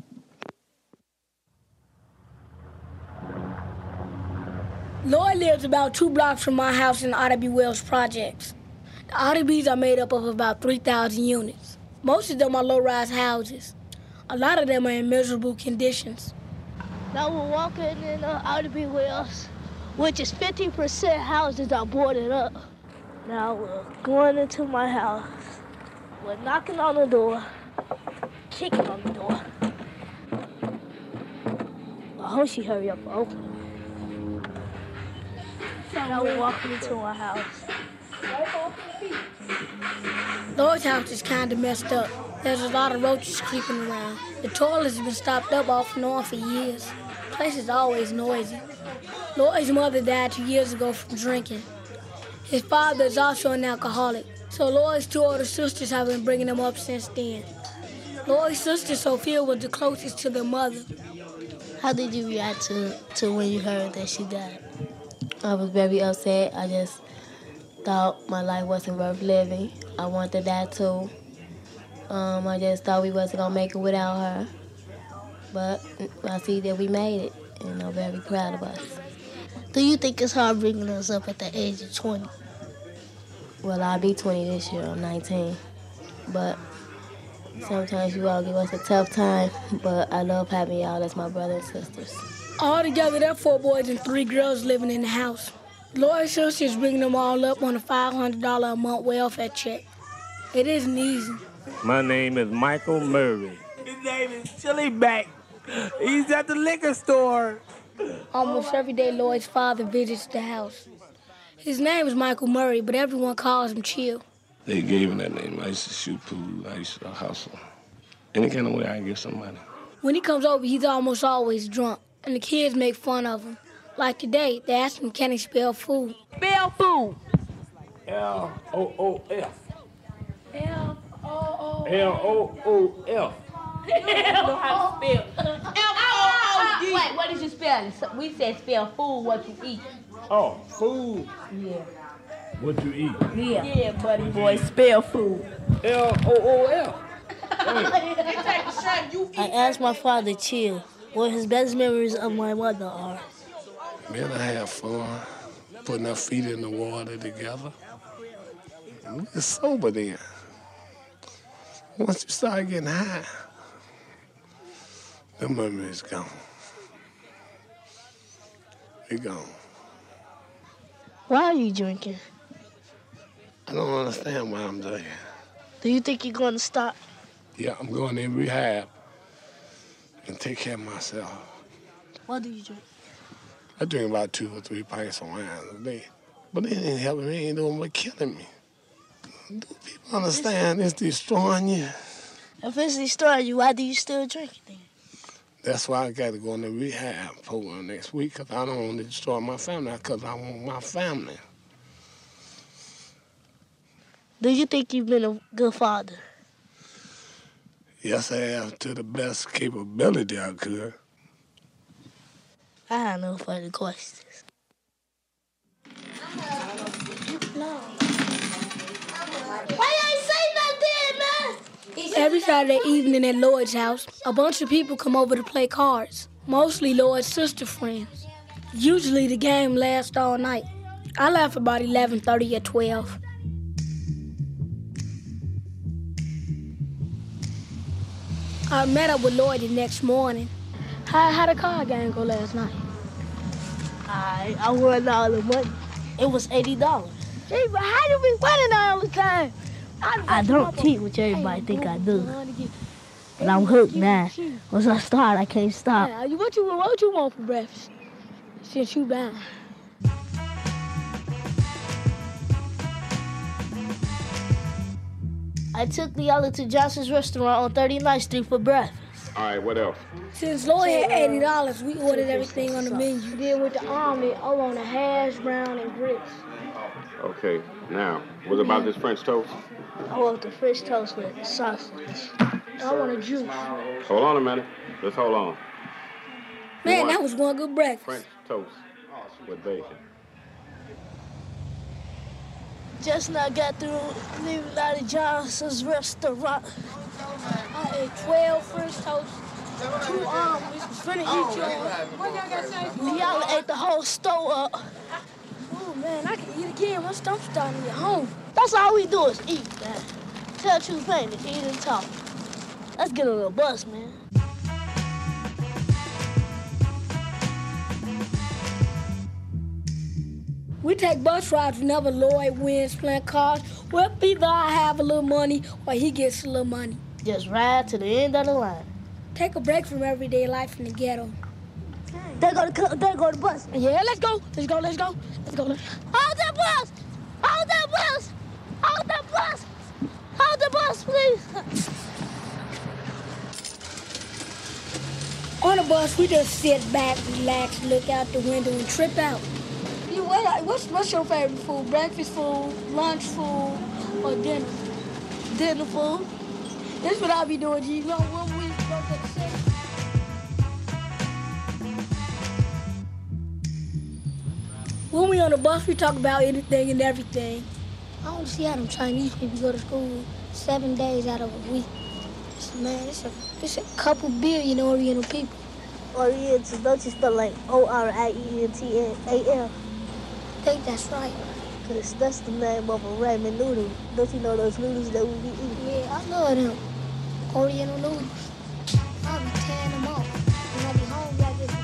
Speaker 21: Lloyd lives about 2 blocks from my house in the Otterby Wells projects. The Otterbys are made up of about 3,000 units. Most of them are low-rise houses. A lot of them are in miserable conditions.
Speaker 16: Now we're walking in Otterby Wells, which is 50% houses are boarded up. Now we're going into my house. We're knocking on the door, kicking on the door. I hope she hurry up and open it. Now we're walking into my house.
Speaker 21: Lloyd's house is kind of messed up. There's a lot of roaches creeping around. The toilet's been stopped up off and on for years. The place is always noisy. Lloyd's mother died 2 years ago from drinking. His father is also an alcoholic, so Lloyd's 2 older sisters have been bringing him up since then. Lloyd's sister Sophia was the closest to their mother.
Speaker 16: How did you react to when you heard that she died?
Speaker 23: I was very upset. I just thought my life wasn't worth living. I wanted to die too. I just thought we wasn't gonna make it without her. But I see that we made it, and I'm very proud of us.
Speaker 16: Do you think it's hard bringing us up at the age of 20?
Speaker 23: Well, I'll be 20 this year. I'm 19. But sometimes you all give us a tough time, but I love having y'all as my brothers and sisters.
Speaker 21: Altogether, there are 4 boys and 3 girls living in the house. Lloyd's sister is bringing them all up on a $500 a month welfare check. It isn't easy.
Speaker 3: My name is Michael Murray.
Speaker 4: His name is Chili Back. He's at the liquor store.
Speaker 21: Almost every day, Lloyd's father visits the house. His name is Michael Murray, but everyone calls him Chill.
Speaker 3: They gave him that name. I used to shoot pool. I used to hustle. Any kind of way I can get some money.
Speaker 21: When he comes over, he's almost always drunk, and the kids make fun of him. Like today, they asked him, can he spell food?
Speaker 4: Spell food. L-O-O-F.
Speaker 21: L-O-O-F.
Speaker 4: L-O-O-F.
Speaker 5: You know how to spell. F-O-O-D. Wait, what did you spell? We said spell food, what you eat.
Speaker 3: Oh, food.
Speaker 5: Yeah.
Speaker 3: What you eat?
Speaker 5: Yeah. Yeah, buddy boy, spell food.
Speaker 3: L-O-O-F.
Speaker 16: I asked my father, Chill, what his best memories of my mother are.
Speaker 3: Man, I have fun putting our feet in the water together. It's sober then. Once you start getting high, the memory is gone. It's gone.
Speaker 16: Why are you drinking?
Speaker 3: I don't understand why I'm drinking.
Speaker 16: Do you think you're going to stop?
Speaker 3: Yeah, I'm going in rehab and take care of myself.
Speaker 16: What do you drink?
Speaker 3: I drink about 2 or 3 pints of wine a day. But it ain't helping me, it ain't doing but killing me. Do people understand it's destroying you?
Speaker 16: If it's destroying you, why do you still drink it then?
Speaker 3: That's why I got to go in the rehab program next week, because I don't want to destroy my family, because I want my family.
Speaker 16: Do you think you've been a good father?
Speaker 3: Yes, I have, to the best capability I could.
Speaker 16: I have no further questions. Why you ain't say nothing, man? Every Saturday evening at Lloyd's house, a bunch of people come over to play cards, mostly Lloyd's sister friends. Usually the game lasts all night. I left about 11:30 or 12. I met up with Lloyd the next morning. How the card game go last night? I won all the money. It was $80. Hey, but how you be winning all the time? I don't cheat, which everybody think I do. But I'm hooked now. Once I start, I can't stop. What you want for breakfast? Since you bound. I took Leala to Johnson's restaurant on 39th Street for breakfast.
Speaker 9: All right, what else?
Speaker 16: Since Lloyd had $80, we ordered everything on the menu. Then with the omelet, I want a hash brown and grits.
Speaker 9: Okay, now, what about this French toast?
Speaker 16: I want the French toast with sausage. I want a juice.
Speaker 9: Hold on a minute. Just hold on.
Speaker 16: Man, that was one good breakfast.
Speaker 9: French toast with bacon.
Speaker 16: Just now got through leaving out of Johnson's restaurant. I ate 12 French toast, 2 omelets, finna eat yours. Y'all ate the whole stove up. Oh man, I can eat again. My stomach's starting to get hungry. That's all we do is eat, man. Tell the truth, ain't it? Eat and talk. Let's get a little bus, man. We take bus rides whenever Lloyd wins playing cards. Well, either I have a little money or he gets a little money. Just ride to the end of the line. Take a break from everyday life in the ghetto. There go the bus. Yeah, let's go. Let's go. Hold the bus! Hold the bus! Hold the bus! Hold the bus, please! On the bus, we just sit back, relax, look out the window, and trip out. What's your favorite food? Breakfast food, lunch food, or dinner? Dinner food. This is what I be doing, G. You know when we go to the city? When we on the bus, we talk about anything and everything. I don't see how them Chinese people go to school 7 days out of a week. It's a couple billion Oriental people. Oriental, don't you spell like Oriental? I think that's right. Because that's the name of a ramen noodle. Don't you know those noodles that we be eating? Yeah, I love them. Oriental noodles. I'll be tearing them off when I be home like this.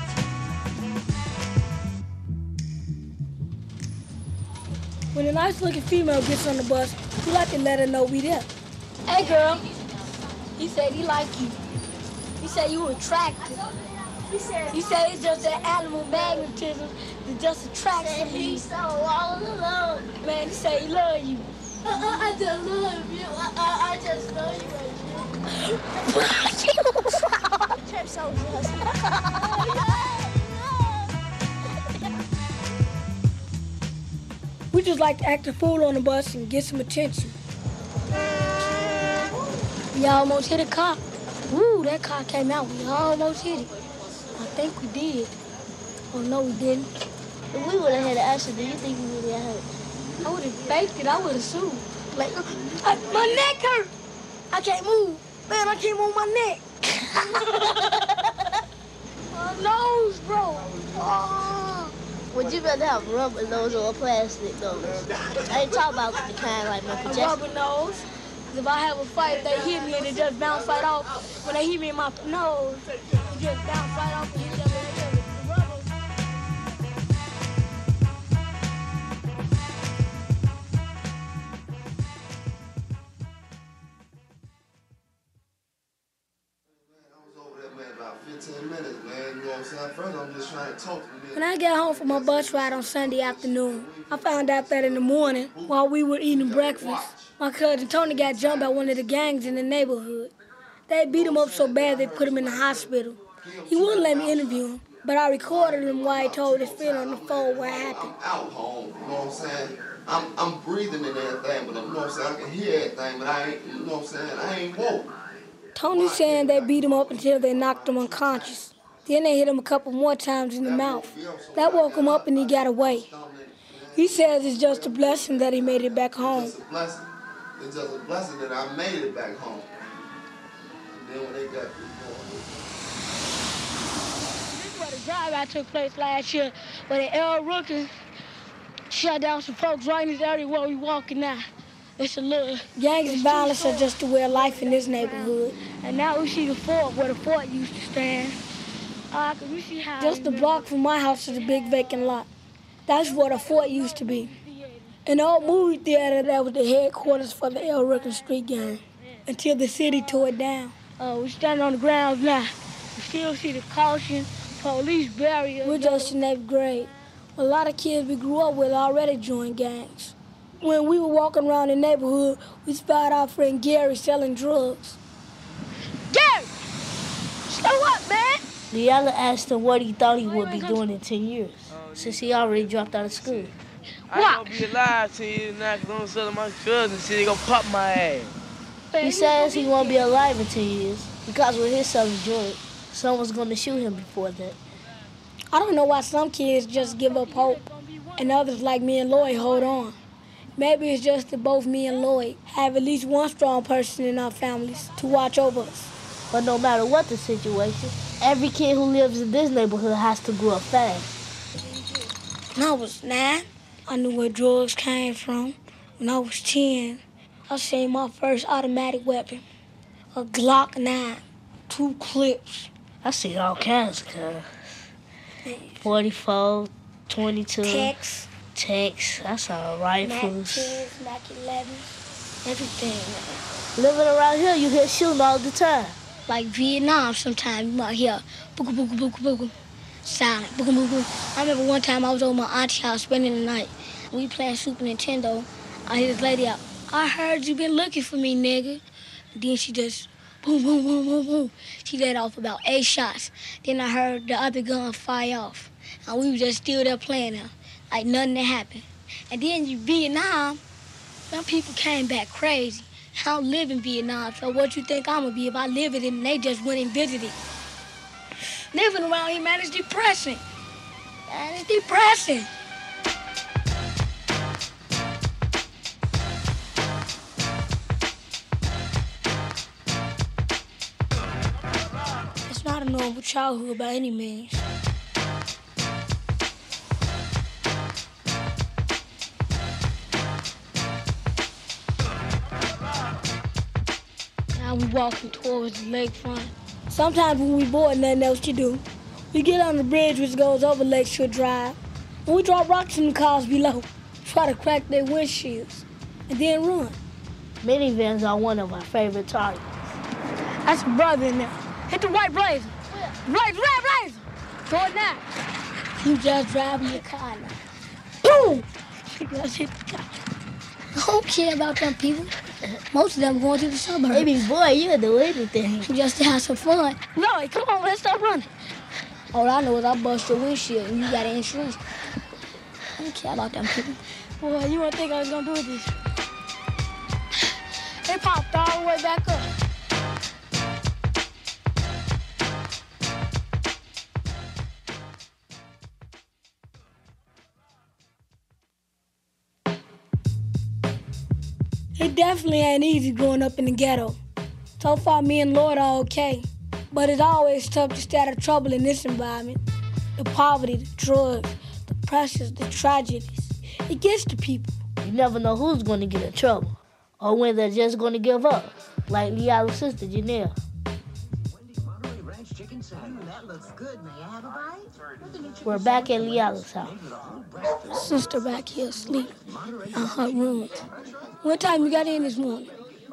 Speaker 16: When a nice-looking female gets on the bus, we like to let her know we there. Hey, girl. He said he like you. He said you attractive. He said it's just that animal magnetism that just attracts him. He's so all alone. Man, he said he love you. I just love you. I just love you. Trip so just. We just like to act a fool on the bus and get some attention. We almost hit a car. Ooh, that car came out. We almost hit it. I think we did. Oh, no, we didn't. If we would have had an accident, do you think we would have had it? I would have faked it. I would have sued. Like, my neck hurt. I can't move. Man, I can't move my neck. My nose broke. Oh. Would you rather have a rubber nose or a plastic nose? I ain't talking about the kind like Michael Jackson. A rubber nose. If I have a fight, they hit me and it just bounce right off. When they hit me in my nose, it just bounce right off and hit them in the rubber. When I got home from my bus ride on Sunday afternoon, I found out that in the morning, while we were eating breakfast, my cousin Tony got jumped by one of the gangs in the neighborhood. They beat him up so bad they put him in the hospital. He wouldn't let me interview him, but I recorded him while he told his friend on the phone what happened.
Speaker 22: I'm out home, you know what I'm saying? I'm breathing and everything, but you know what I'm saying? I can hear everything, but I ain't, you know what I'm saying? I ain't woke.
Speaker 16: Tony's saying they beat him up until they knocked him unconscious. Then they hit him a couple more times in the mouth. That woke him up and he got away. He says it's just a blessing that he made it back home.
Speaker 22: It's just a blessing. It's just a blessing that I made it back home. And then when they got
Speaker 16: This is where the drive-out took place last year, where the L. Rookie shut down some folks right in this area where we walking now. It's a little... Gangs and violence are just the way of life in this neighborhood. And now we see the fort where the fort used to stand. We see how just a block from my house is a big vacant lot. That's where the fort used to be. An old movie theater that was the headquarters for the El Rican Street Gang until the city tore it down. We standing on the grounds now. We still see the caution, police barriers. We're just in 8th grade. A lot of kids we grew up with already joined gangs. When we were walking around the neighborhood, we spotted our friend Gary selling drugs. Gary! Slow up, man!
Speaker 10: Liala asked him what he thought he would be doing in 10 years, since he already dropped out of school.
Speaker 4: I ain't gonna be alive 10 years now because I'm selling my drugs and shit. They gonna pop my ass.
Speaker 10: He says he won't be alive in 10 years because with his selling drugs, someone's gonna shoot him before that.
Speaker 16: I don't know why some kids just give up hope and others like me and Lloyd hold on. Maybe it's just that both me and Lloyd have at least one strong person in our families to watch over us.
Speaker 10: But no matter what the situation, every kid who lives in this neighborhood has to grow up fast.
Speaker 16: When I was 9, I knew where drugs came from. When I was 10, I seen my first automatic weapon, a Glock 9, 2 clips.
Speaker 10: I seen all kinds of guns. 44, 22. Tex. I saw rifles.
Speaker 16: Mac 10s, Mac 11s, everything.
Speaker 10: Living around here, you hear shooting all the time.
Speaker 16: Like Vietnam, sometimes you might hear booga booga booga booga, silent booga booga booga. I remember one time I was over my auntie's house spending the night. We playing Super Nintendo. I hear this lady out. I heard you been looking for me, nigga. And then she just boom, boom, boom, boom, boom. She let off about 8 shots. Then I heard the other gun fire off. And we were just still there playing there, like nothing had happened. And then in Vietnam, some people came back crazy. I don't live in Vietnam, so what you think I'm gonna be if I live it and they just went and visited? Living around here, man, is depressing. Man, it's depressing. It's not a normal childhood by any means. Now we walking towards the lakefront. Sometimes when we bored, nothing else to do, we get on the bridge which goes over Lakeshore Drive, and we drop rocks in the cars below, try to crack their windshields, and then run.
Speaker 10: Minivans are one of our favorite targets.
Speaker 16: That's a brother in there. Hit the white blazer. Red blazer. Throw it now. You just driving your car now. Boom! You just hit the car. I don't care about them people. Most of them going to the suburbs.
Speaker 10: Baby boy, you'll do anything.
Speaker 16: Just to have some fun. No, come on, let's stop running. All I know is I bust your windshield and you got an insurance. I don't care about them people. Boy, you wouldn't think I was going to do this. It popped all the way back up. It definitely ain't easy growing up in the ghetto. So far, me and Lord are okay. But it's always tough to stay out of trouble in this environment. The poverty, the drugs, the pressures, the tragedies. It gets to people.
Speaker 10: You never know who's going to get in trouble or when they're just going to give up, like Liala's sister, Janelle. We're back at Liala's house.
Speaker 16: Sister back here asleep in her room. What time you got in this morning?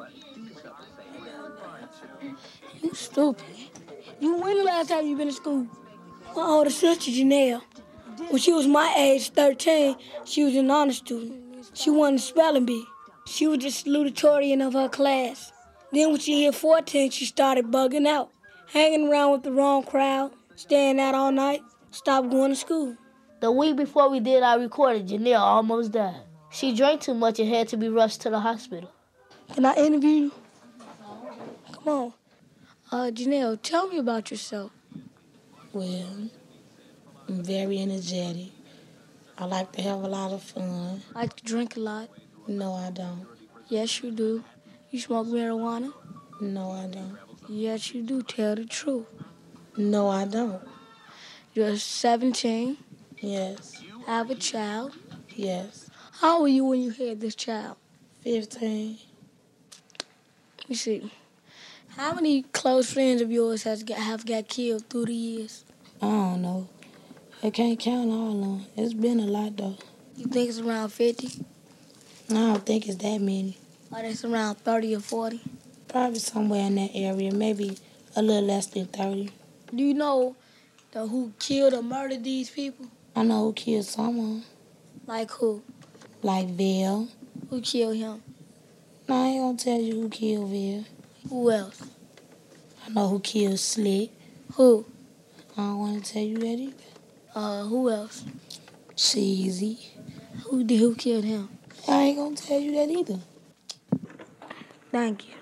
Speaker 16: You stupid. When the last time you been to school? My older sister, Janelle. When she was my age, 13, she was an honor student. She won the spelling bee. She was the salutatorian of her class. Then when she hit 14, she started bugging out.
Speaker 21: hanging around with the wrong crowd, staying out all night, stopped going to school.
Speaker 10: The week before we did our recording, Janelle almost died. She drank too much and had to be rushed to the hospital.
Speaker 21: Can I interview you? Come on. Janelle, tell me about yourself.
Speaker 23: Well, I'm very energetic. I like to have a lot of fun.
Speaker 21: I like to drink a lot.
Speaker 23: No, I don't.
Speaker 21: Yes, you do. You smoke marijuana?
Speaker 23: No, I don't.
Speaker 21: Yes, you do. Tell the truth.
Speaker 23: No, I don't.
Speaker 21: You're 17.
Speaker 23: Yes.
Speaker 21: Have a child.
Speaker 23: Yes.
Speaker 21: How old were you when you had this child?
Speaker 23: 15.
Speaker 21: Let me see. How many close friends of yours have got killed through the years?
Speaker 23: I don't know. I can't count all of them. It's been a lot, though.
Speaker 21: You think it's around 50?
Speaker 23: I don't think it's that many.
Speaker 21: Or it's around 30 or 40?
Speaker 23: Probably somewhere in that area, maybe a little less than 30.
Speaker 21: Do you know who killed or murdered these people?
Speaker 23: I know who killed someone.
Speaker 21: Like who?
Speaker 23: Like Vail.
Speaker 21: Who killed him?
Speaker 23: No, I ain't gonna tell you who killed Vail.
Speaker 21: Who else?
Speaker 23: I know who killed Slick.
Speaker 21: Who?
Speaker 23: I don't want to tell you that either.
Speaker 21: Who else?
Speaker 23: Cheesy.
Speaker 21: Who killed him?
Speaker 23: I ain't gonna tell you that either.
Speaker 21: Thank you.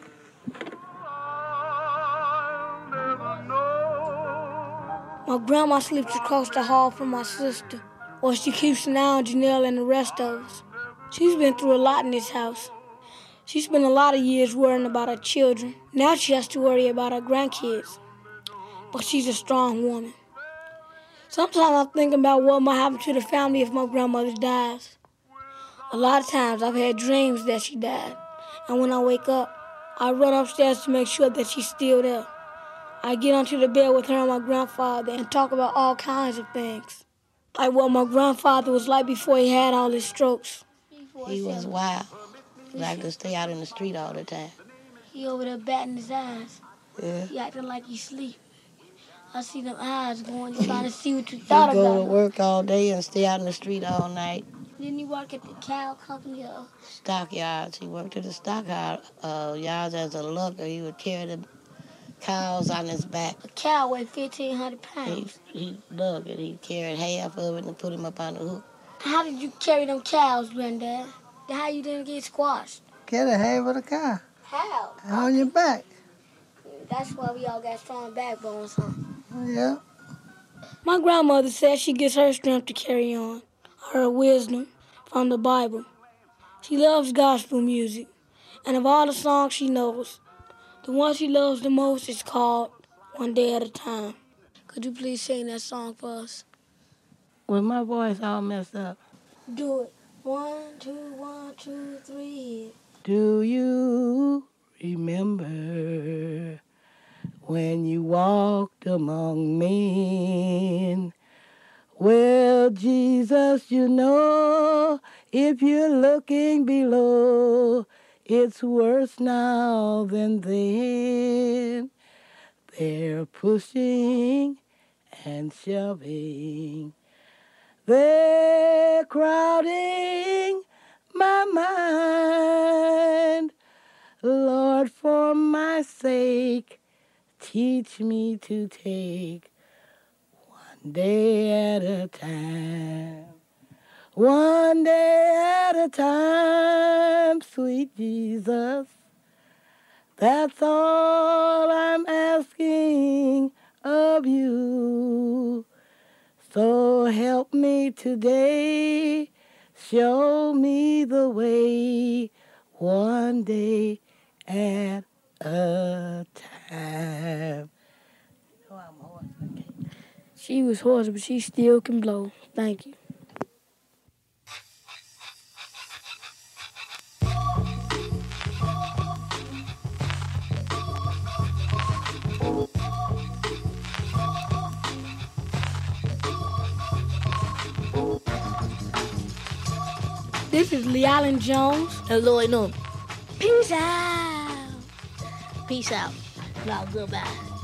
Speaker 21: My grandma sleeps across the hall from my sister, or she keeps an eye on Janelle and the rest of us. She's been through a lot in this house. She spent a lot of years worrying about her children. Now she has to worry about her grandkids. But she's a strong woman. Sometimes I'm thinking about what might happen to the family if my grandmother dies. A lot of times I've had dreams that she died. And when I wake up, I run upstairs to make sure that she's still there. I get onto the bed with her and my grandfather and talk about all kinds of things. Like what my grandfather was like before he had all his strokes.
Speaker 23: He was wild. He liked to stay out in the street all the time.
Speaker 21: He over there batting his eyes.
Speaker 23: Yeah.
Speaker 21: He acting like he sleep. I see them eyes going, trying to see what you thought
Speaker 23: He
Speaker 21: about
Speaker 23: go to
Speaker 21: him.
Speaker 23: work all day and stay out in the street all night.
Speaker 21: Didn't he work at the cow company?
Speaker 23: Stockyards. He worked at the stockyards as a lugger. He would carry the cows on his back.
Speaker 21: A cow weighed 1,500 pounds.
Speaker 23: He lugged it. He carried half of it and put him up on the hook.
Speaker 21: How did you carry them cows, Granddad? How you didn't get squashed?
Speaker 11: Carry half of the cow.
Speaker 21: How?
Speaker 11: On your back.
Speaker 21: That's why we all got strong backbones, huh?
Speaker 11: Yeah.
Speaker 21: My grandmother says she gets her strength to carry on, her wisdom from the Bible. She loves gospel music, and of all the songs she knows, the one she loves the most is called One Day at a Time. Could you please sing that song for us?
Speaker 23: With my voice all messed up.
Speaker 21: Do it. 1, 2, 1, 2, 3.
Speaker 23: Do you remember when you walked among men? Well, Jesus, you know, if you're looking below, it's worse now than then. They're pushing and shoving. They're crowding my mind. Lord, for my sake, teach me to take one day at a time. One day at a time, sweet Jesus. That's all I'm asking of you. So help me today, show me the way, one day at a time.
Speaker 21: She was hoarse, but she still can blow. Thank you. This is Lee Allen Jones and Lloyd Newman. Peace out.
Speaker 10: Peace out. Now, goodbye.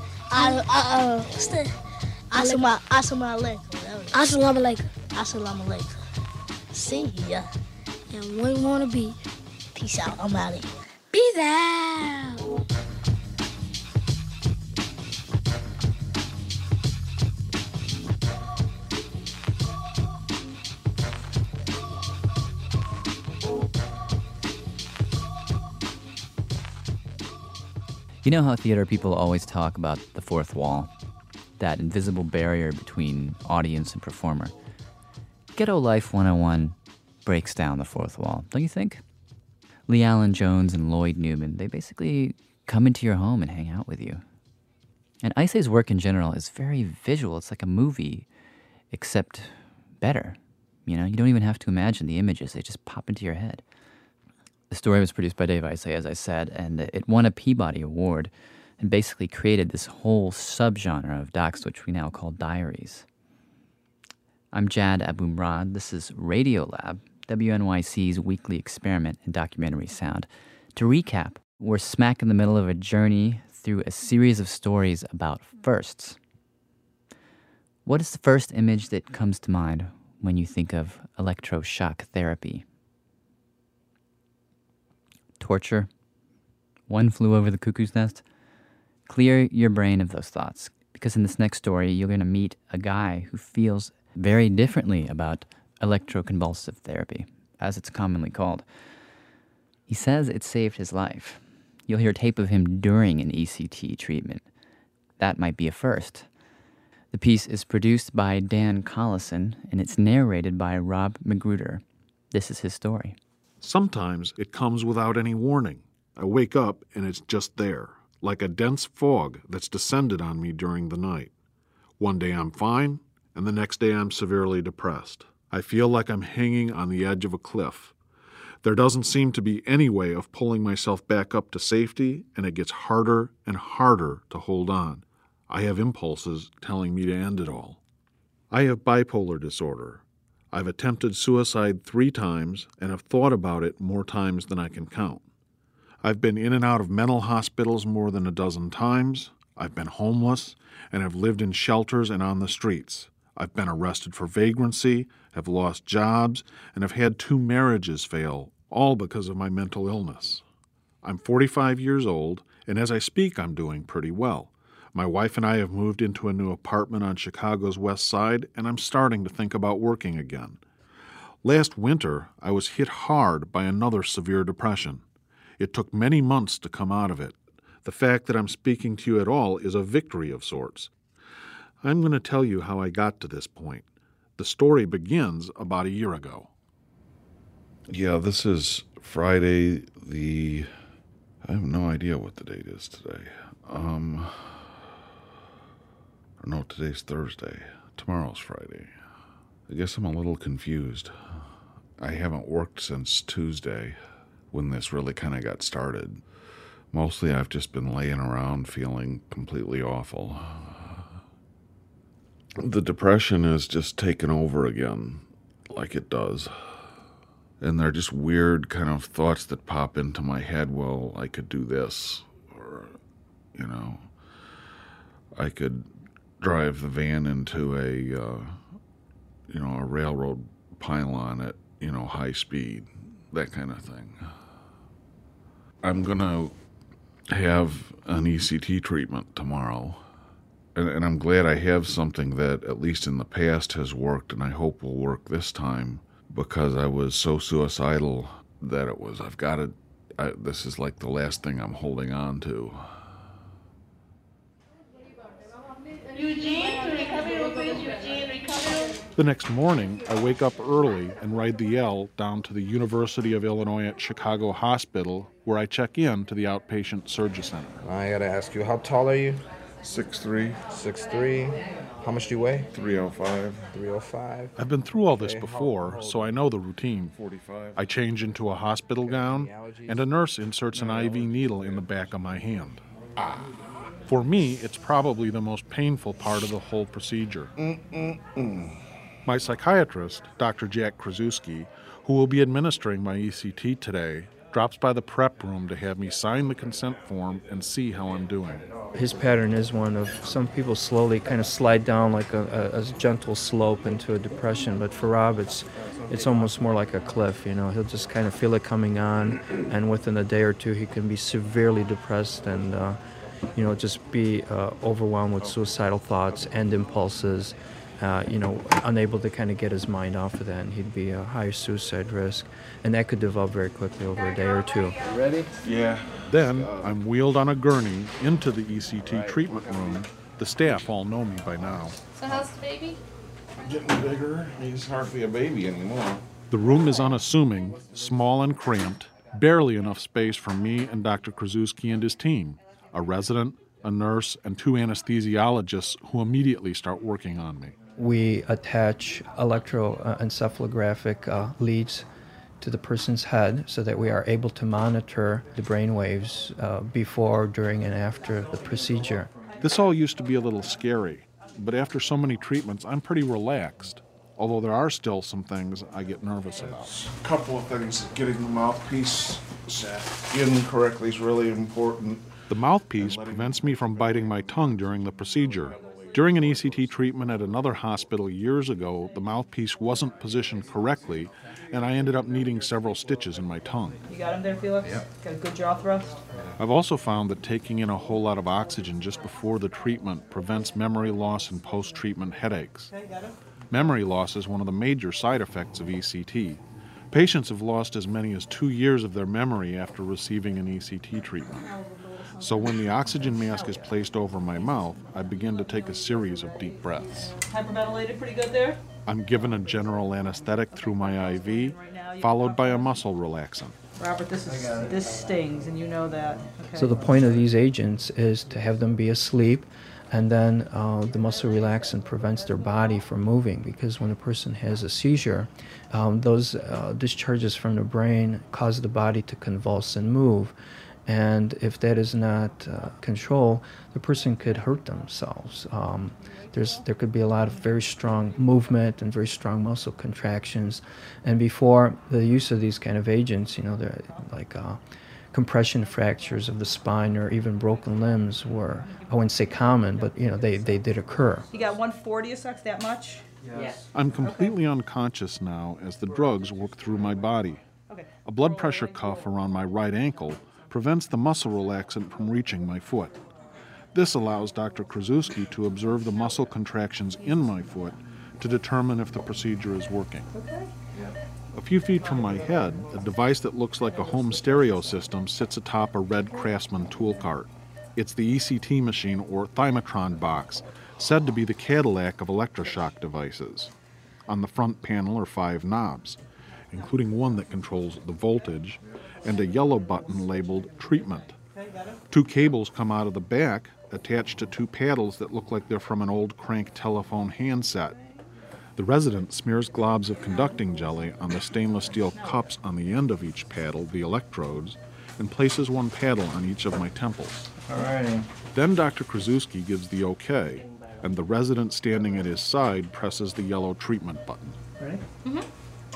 Speaker 10: Assalamu alaikum. Assalamu alaikum. See ya.
Speaker 21: And we want to be.
Speaker 10: Peace out. I'm out of here.
Speaker 21: Peace out.
Speaker 8: You know how theater people always talk about the fourth wall, that invisible barrier between audience and performer. Ghetto Life 101 breaks down the fourth wall, don't you think? Lee Allen Jones and Lloyd Newman, they basically come into your home and hang out with you. And Ice A's work in general is very visual. It's like a movie, except better. You know, you don't even have to imagine the images. They just pop into your head. The story was produced by Dave Ice, as I said, and it won a Peabody Award and basically created this whole subgenre of docs, which we now call diaries. I'm Jad Abumrad. This is Radiolab, WNYC's weekly experiment in documentary sound. To recap, we're smack in the middle of a journey through a series of stories about firsts. What is the first image that comes to mind when you think of electroshock therapy? Torture? One Flew Over the Cuckoo's Nest? Clear your brain of those thoughts, because in this next story, you're going to meet a guy who feels very differently about electroconvulsive therapy, as it's commonly called. He says it saved his life. You'll hear tape of him during an ECT treatment. That might be a first. The piece is produced by Dan Collison, and it's narrated by Rob Magruder. This is his story.
Speaker 13: Sometimes it comes without any warning. I wake up and it's just there, like a dense fog that's descended on me during the night. One day I'm fine, and the next day I'm severely depressed. I feel like I'm hanging on the edge of a cliff. There doesn't seem to be any way of pulling myself back up to safety, and it gets harder and harder to hold on. I have impulses telling me to end it all. I have bipolar disorder. I've attempted suicide 3 times and have thought about it more times than I can count. I've been in and out of mental hospitals more than a dozen times. I've been homeless and have lived in shelters and on the streets. I've been arrested for vagrancy, have lost jobs, and have had 2 marriages fail, all because of my mental illness. I'm 45 years old, and as I speak, I'm doing pretty well. My wife and I have moved into a new apartment on Chicago's west side, and I'm starting to think about working again. Last winter, I was hit hard by another severe depression. It took many months to come out of it. The fact that I'm speaking to you at all is a victory of sorts. I'm going to tell you how I got to this point. The story begins about a year ago.
Speaker 14: Yeah, this is Friday I have no idea what the date is today. No, today's Thursday. Tomorrow's Friday. I guess I'm a little confused. I haven't worked since Tuesday, when this really kind of got started. Mostly I've just been laying around feeling completely awful. The depression is just taken over again, like it does. And they're just weird kind of thoughts that pop into my head. Well, I could do this, or, I could drive the van into a railroad pylon at, high speed, that kind of thing. I'm going to have an ECT treatment tomorrow, and I'm glad I have something that, at least in the past, has worked, and I hope will work this time, because I was so suicidal that this is like the last thing I'm holding on to.
Speaker 13: The next morning, I wake up early and ride the L down to the University of Illinois at Chicago Hospital, where I check in to the outpatient surgery center.
Speaker 24: I gotta ask you, how tall are you?
Speaker 14: 6'3".
Speaker 24: 6'3". How much do you weigh?
Speaker 14: 305.
Speaker 24: 305.
Speaker 13: I've been through all this before, so I know the routine.
Speaker 14: 45.
Speaker 13: I change into a hospital gown, and a nurse inserts an IV needle in the back of my hand. For me, it's probably the most painful part of the whole procedure. My psychiatrist, Dr. Jack Krasuski, who will be administering my ECT today, drops by the prep room to have me sign the consent form and see how I'm doing.
Speaker 25: His pattern is one of some people slowly kind of slide down like a gentle slope into a depression, but for Rob it's almost more like a cliff. He'll just kind of feel it coming on, and within a day or two he can be severely depressed and just be overwhelmed with suicidal thoughts and impulses, unable to kind of get his mind off of that, and he'd be a high suicide risk. And that could develop very quickly over a day or two.
Speaker 24: Ready?
Speaker 13: Yeah. Then I'm wheeled on a gurney into the ECT treatment room. The staff all know me by now.
Speaker 20: So how's the baby?
Speaker 14: Getting bigger. He's hardly a baby anymore.
Speaker 13: The room is unassuming, small and cramped, barely enough space for me and Dr. Krasuski and his team, a resident, a nurse, and 2 anesthesiologists who immediately start working on me.
Speaker 25: We attach electroencephalographic leads to the person's head so that we are able to monitor the brain waves before, during, and after the procedure.
Speaker 13: This all used to be a little scary, but after so many treatments, I'm pretty relaxed, although there are still some things I get nervous about.
Speaker 14: A couple of things. Getting the mouthpiece set in correctly is really important.
Speaker 13: The mouthpiece prevents me from biting my tongue during the procedure. During an ECT treatment at another hospital years ago, the mouthpiece wasn't positioned correctly, and I ended up needing several stitches in my tongue.
Speaker 1: You got him there, Felix?
Speaker 13: Yep.
Speaker 1: Got a good jaw thrust?
Speaker 13: I've also found that taking in a whole lot of oxygen just before the treatment prevents memory loss and post-treatment headaches.
Speaker 1: Okay, got it.
Speaker 13: Memory loss is one of the major side effects of ECT. Patients have lost as many as 2 years of their memory after receiving an ECT treatment. So when the oxygen mask is placed over my mouth, I begin to take a series of deep breaths.
Speaker 1: Hyperventilated pretty good there?
Speaker 13: I'm given a general anesthetic through my IV, followed by a muscle relaxant.
Speaker 1: Robert, this stings, and you know that. Okay.
Speaker 25: So the point of these agents is to have them be asleep, and then the muscle relaxant prevents their body from moving, because when a person has a seizure, those discharges from the brain cause the body to convulse and move. And if that is not controlled, the person could hurt themselves. There could be a lot of very strong movement and very strong muscle contractions. And before the use of these kind of agents, they're like compression fractures of the spine or even broken limbs were, I wouldn't say common, but they did occur.
Speaker 1: You got 140 a sec, that much?
Speaker 13: Yes. I'm completely unconscious now as the drugs work through my body.
Speaker 1: Okay.
Speaker 13: A blood pressure cuff around my right ankle prevents the muscle relaxant from reaching my foot. This allows Dr. Krasuski to observe the muscle contractions in my foot to determine if the procedure is working.
Speaker 1: Okay.
Speaker 13: A few feet from my head, a device that looks like a home stereo system sits atop a red Craftsman tool cart. It's the ECT machine, or Thymatron box, said to be the Cadillac of electroshock devices. On the front panel are 5 knobs, including one that controls the voltage, and a yellow button labeled Treatment. 2 cables come out of the back, attached to 2 paddles that look like they're from an old crank telephone handset. The resident smears globs of conducting jelly on the stainless steel cups on the end of each paddle, the electrodes, and places 1 paddle on each of my temples.
Speaker 25: Alrighty.
Speaker 13: Then Dr. Krasuski gives the okay, and the resident standing at his side presses the yellow treatment button.
Speaker 1: Ready?
Speaker 20: Mm-hmm.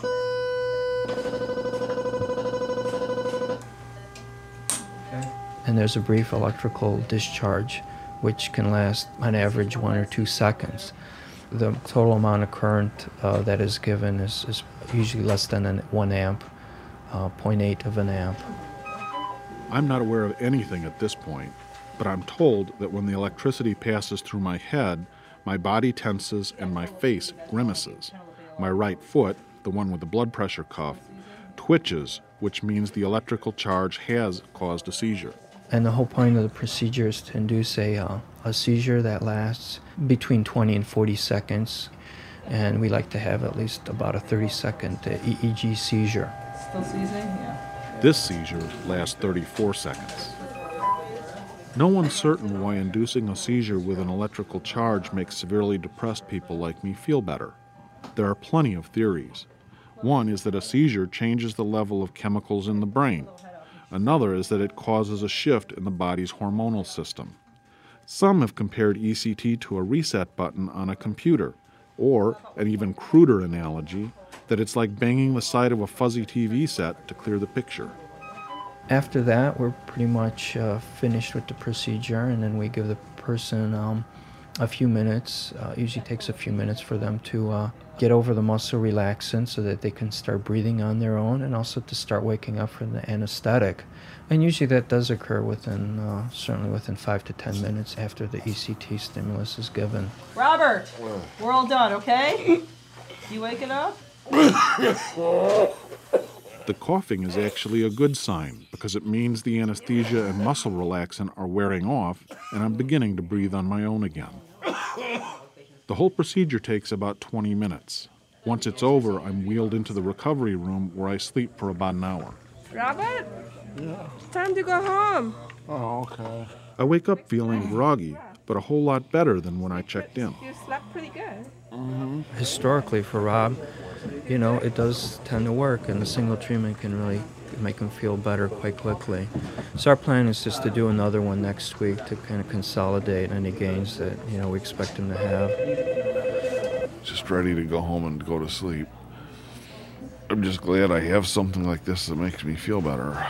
Speaker 25: And there's a brief electrical discharge, which can last on average 1 or 2 seconds. The total amount of current that is given is usually less than 1 amp, 0.8 of an amp.
Speaker 13: I'm not aware of anything at this point, but I'm told that when the electricity passes through my head, my body tenses and my face grimaces. My right foot, the one with the blood pressure cuff, twitches, which means the electrical charge has caused a seizure.
Speaker 25: And the whole point of the procedure is to induce a seizure that lasts between 20 and 40 seconds. And we like to have at least about a 30-second EEG seizure.
Speaker 1: Still seizing? Yeah.
Speaker 13: This seizure lasts 34 seconds. No one's certain why inducing a seizure with an electrical charge makes severely depressed people like me feel better. There are plenty of theories. One is that a seizure changes the level of chemicals in the brain. Another is that it causes a shift in the body's hormonal system. Some have compared ECT to a reset button on a computer, or, an even cruder analogy, that it's like banging the side of a fuzzy TV set to clear the picture.
Speaker 25: After that, we're pretty much finished with the procedure, and then we give the person a few minutes. Usually takes a few minutes for them to get over the muscle relaxant so that they can start breathing on their own, and also to start waking up from the anesthetic. And usually that does occur certainly within 5 to 10 minutes after the ECT stimulus is given.
Speaker 1: Robert, we're all done, okay? You waking up?
Speaker 13: The coughing is actually a good sign because it means the anesthesia and muscle relaxant are wearing off and I'm beginning to breathe on my own again. The whole procedure takes about 20 minutes. Once it's over, I'm wheeled into the recovery room where I sleep for about an hour.
Speaker 2: Robert?
Speaker 3: Yeah.
Speaker 2: It's time to go home.
Speaker 3: Oh, okay.
Speaker 13: I wake up feeling groggy, but a whole lot better than when I checked in.
Speaker 2: You slept pretty good.
Speaker 25: Historically, for Rob, you know, it does tend to work, and the single treatment can really make him feel better quite quickly. So our plan is just to do another one next week to kind of consolidate any gains that, you know, we expect him to have.
Speaker 14: Just ready to go home and go to sleep. I'm just glad I have something like this that makes me feel better.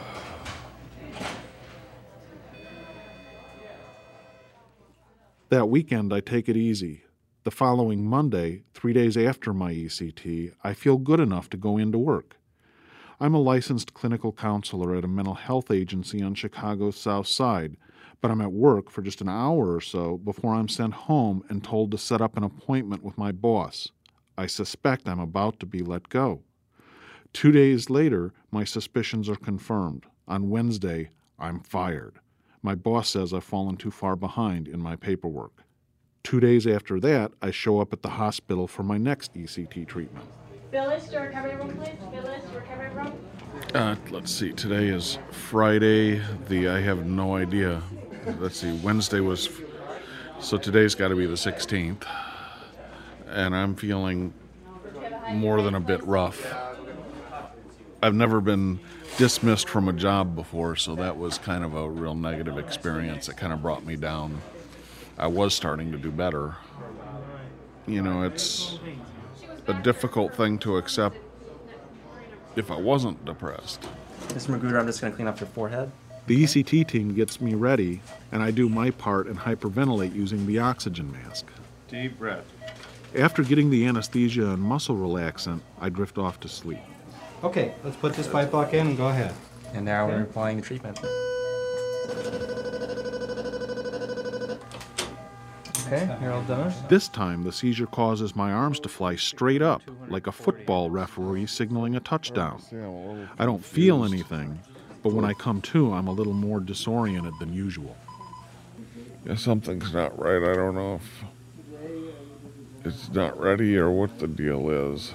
Speaker 13: That weekend, I take it easy. The following Monday, 3 days after my ECT, I feel good enough to go into work. I'm a licensed clinical counselor at a mental health agency on Chicago's South Side, but I'm at work for just an hour or so before I'm sent home and told to set up an appointment with my boss. I suspect I'm about to be let go. 2 days later, my suspicions are confirmed. On Wednesday, I'm fired. My boss says I've fallen too far behind in my paperwork. 2 days after that, I show up at the hospital for my next ECT treatment.
Speaker 5: Phyllis, to recovery room, please. Phyllis, to recovery room.
Speaker 14: Let's see, today is Friday. I have no idea. Let's see, Wednesday was, so today's got to be the 16th. And I'm feeling more than a bit rough. I've never been dismissed from a job before, so that was kind of a real negative experience. It kind of brought me down. I was starting to do better. You know, it's a difficult thing to accept if I wasn't depressed.
Speaker 6: Mr. Magruder, I'm just going to clean up your forehead.
Speaker 13: The ECT team gets me ready, and I do my part and hyperventilate using the oxygen mask.
Speaker 6: Deep breath.
Speaker 13: After getting the anesthesia and muscle relaxant, I drift off to sleep.
Speaker 6: Okay, let's put this pipe lock in and go ahead. And now we're applying the treatment.
Speaker 25: Okay, you're all done?
Speaker 13: This time, the seizure causes my arms to fly straight up, like a football referee signaling a touchdown. I don't feel anything, but when I come to, I'm a little more disoriented than usual.
Speaker 14: Yeah, something's not right. I don't know if it's not ready or what the deal is.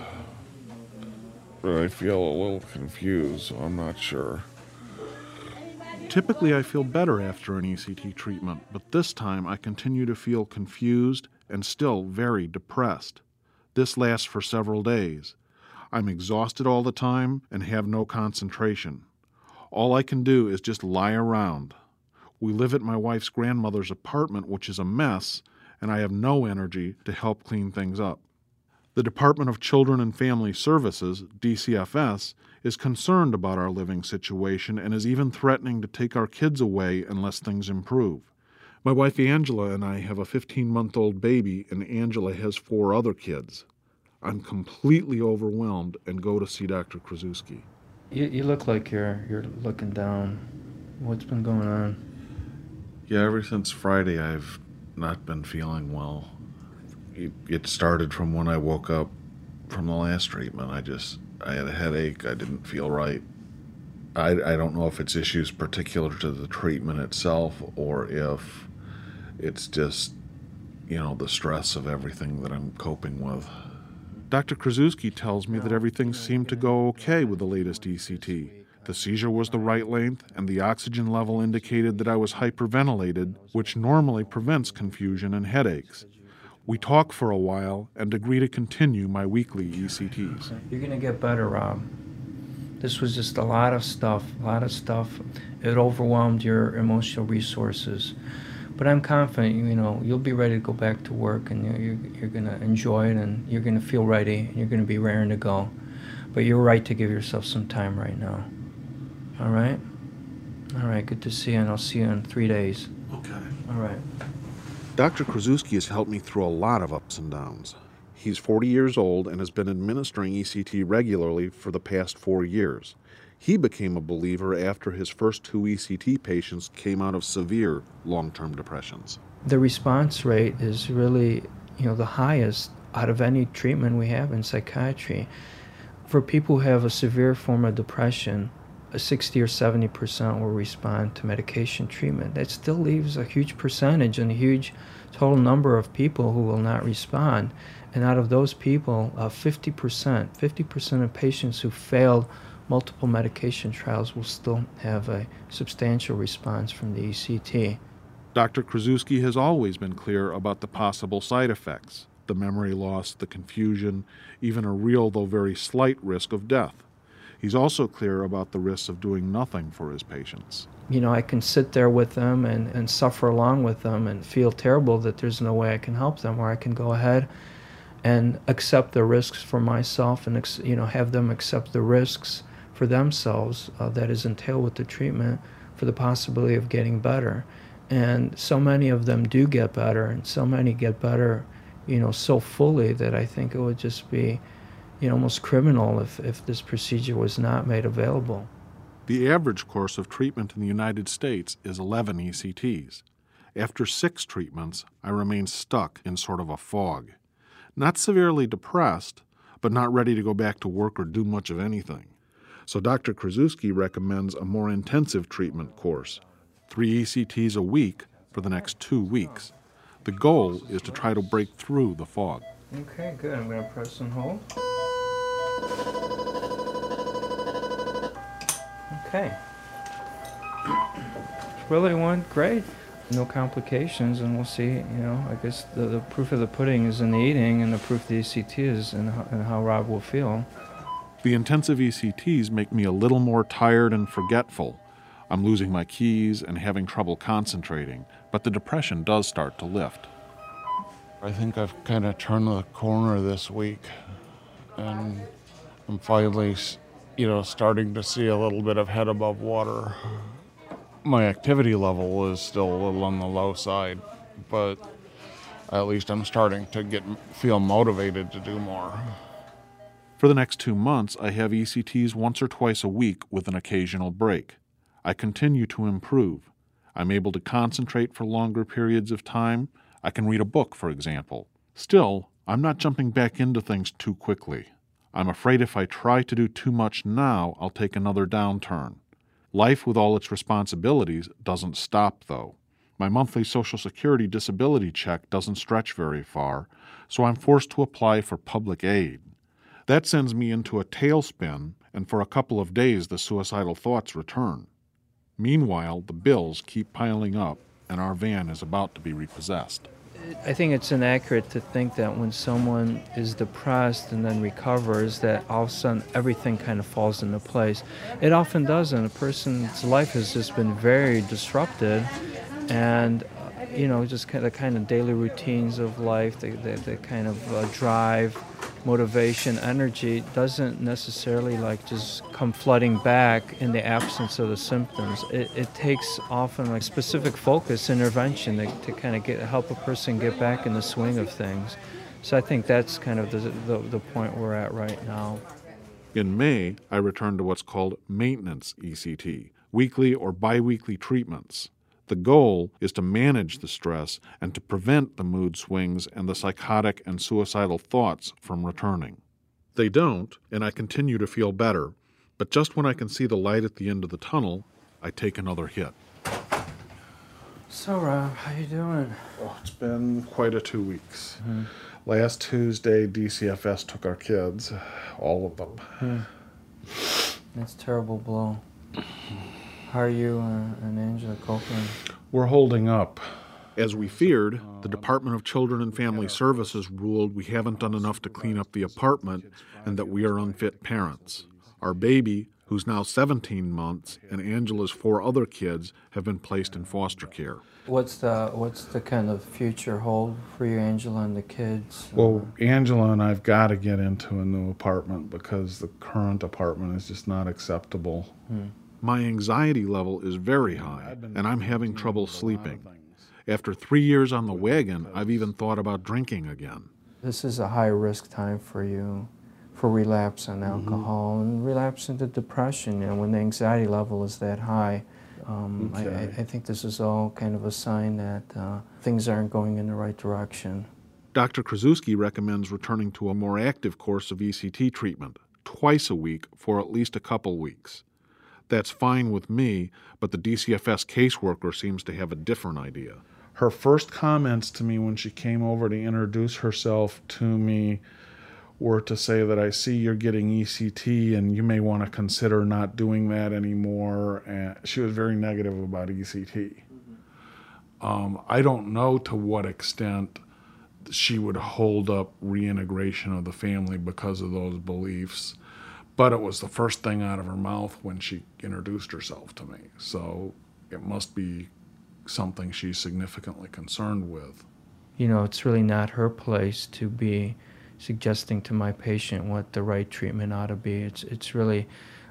Speaker 14: But I feel a little confused, so I'm not sure.
Speaker 13: Typically, I feel better after an ECT treatment, but this time I continue to feel confused and still very depressed. This lasts for several days. I'm exhausted all the time and have no concentration. All I can do is just lie around. We live at my wife's grandmother's apartment, which is a mess, and I have no energy to help clean things up. The Department of Children and Family Services, DCFS, is concerned about our living situation and is even threatening to take our kids away unless things improve. My wife Angela and I have a 15-month-old baby, and Angela has 4 other kids. I'm completely overwhelmed and go to see Dr. Krasuski.
Speaker 25: You look like you're looking down. What's been going on?
Speaker 14: Yeah, ever since Friday, I've not been feeling well. It started from when I woke up from the last treatment. I had a headache. I didn't feel right. I don't know if it's issues particular to the treatment itself or if it's just, you know, the stress of everything that I'm coping with.
Speaker 13: Dr. Krasuski tells me that everything seemed to go okay with the latest ECT. The seizure was the right length, and the oxygen level indicated that I was hyperventilated, which normally prevents confusion and headaches. We talk for a while and agree to continue my weekly ECTs.
Speaker 25: You're going to get better, Rob. This was just a lot of stuff. It overwhelmed your emotional resources. But I'm confident, you know, you'll be ready to go back to work, and you're going to enjoy it, and you're going to feel ready, and you're going to be raring to go. But you're right to give yourself some time right now. All right? All right, good to see you, and I'll see you in 3 days.
Speaker 13: Okay.
Speaker 25: All right.
Speaker 13: Dr. Krasuski has helped me through a lot of ups and downs. He's 40 years old and has been administering ECT regularly for the past 4 years. He became a believer after his first 2 ECT patients came out of severe long-term depressions.
Speaker 25: The response rate is really, you know, the highest out of any treatment we have in psychiatry. For people who have a severe form of depression, 60 or 70% will respond to medication treatment. That still leaves a huge percentage and a huge total number of people who will not respond. And out of those people, 50% of patients who failed multiple medication trials will still have a substantial response from the ECT.
Speaker 13: Dr. Krasuski has always been clear about the possible side effects, the memory loss, the confusion, even a real though very slight risk of death. He's also clear about the risks of doing nothing for his patients.
Speaker 25: You know, I can sit there with them and suffer along with them and feel terrible that there's no way I can help them, or I can go ahead and accept the risks for myself and, have them accept the risks for themselves that is entailed with the treatment for the possibility of getting better. And so many of them do get better, and so many get better, so fully that I think it would just be, almost criminal if this procedure was not made available.
Speaker 13: The average course of treatment in the United States is 11 ECTs. After 6 treatments, I remain stuck in sort of a fog. Not severely depressed, but not ready to go back to work or do much of anything. So Dr. Krasuski recommends a more intensive treatment course, 3 ECTs a week for the next 2 weeks. The goal is to try to break through the fog.
Speaker 25: Okay, good. I'm going to press and hold. Okay. Really went great. No complications, and we'll see, I guess the proof of the pudding is in the eating, and the proof of the ECT is in how Rob will feel.
Speaker 13: The intensive ECTs make me a little more tired and forgetful. I'm losing my keys and having trouble concentrating, but the depression does start to lift.
Speaker 14: I think I've kind of turned the corner this week, and I'm finally, starting to see a little bit of head above water. My activity level is still a little on the low side, but at least I'm starting to feel motivated to do more.
Speaker 13: For the next 2 months, I have ECTs once or twice a week with an occasional break. I continue to improve. I'm able to concentrate for longer periods of time. I can read a book, for example. Still, I'm not jumping back into things too quickly. I'm afraid if I try to do too much now, I'll take another downturn. Life with all its responsibilities doesn't stop, though. My monthly Social Security disability check doesn't stretch very far, so I'm forced to apply for public aid. That sends me into a tailspin, and for a couple of days the suicidal thoughts return. Meanwhile, the bills keep piling up, and our van is about to be repossessed.
Speaker 25: I think it's inaccurate to think that when someone is depressed and then recovers, that all of a sudden everything kind of falls into place. It often doesn't. A person's life has just been very disrupted, and just the kind of daily routines of life, the kind of drive, motivation, energy doesn't necessarily just come flooding back in the absence of the symptoms. It takes often a specific focus intervention to kind of help a person get back in the swing of things. So I think that's kind of the point we're at right now.
Speaker 13: In May, I returned to what's called maintenance ECT, weekly or biweekly treatments. The goal is to manage the stress and to prevent the mood swings and the psychotic and suicidal thoughts from returning. They don't, and I continue to feel better, but just when I can see the light at the end of the tunnel, I take another hit.
Speaker 25: So, Rob, how you doing?
Speaker 14: Oh, it's been quite a 2 weeks. Last Tuesday, DCFS took our kids, all of them.
Speaker 25: That's a terrible blow. How are you and Angela Copeland?
Speaker 14: We're holding up.
Speaker 13: As we feared, the Department of Children and Family Services ruled we haven't done enough to clean up the apartment and that we are unfit parents. Our baby, who's now 17 months, and Angela's 4 other kids have been placed in foster care.
Speaker 25: What's the kind of future hold for you, Angela, and the kids?
Speaker 14: Well, Angela and I've got to get into a new apartment because the current apartment is just not acceptable.
Speaker 13: My anxiety level is very high, and I'm having trouble sleeping. After 3 years on the wagon, I've even thought about drinking again.
Speaker 25: This is a high-risk time for you, for relapse on alcohol and relapse into depression, when the anxiety level is that high. I think this is all kind of a sign that things aren't going in the right direction.
Speaker 13: Dr. Krasuski recommends returning to a more active course of ECT treatment. twice a week for at least a couple weeks. That's fine with me, but the DCFS caseworker seems to have a different idea. Her first comments to me when she came over to introduce herself to me were to say that I see you're getting ECT and you may want to consider not doing that anymore. And she was very negative about ECT. I don't know to what extent she would hold up reintegration of the family because of those beliefs, but it was the first thing out of her mouth when she introduced herself to me. So it must be something she's significantly concerned with.
Speaker 25: You know, it's really not her place to be suggesting to my patient what the right treatment ought to be. It's really,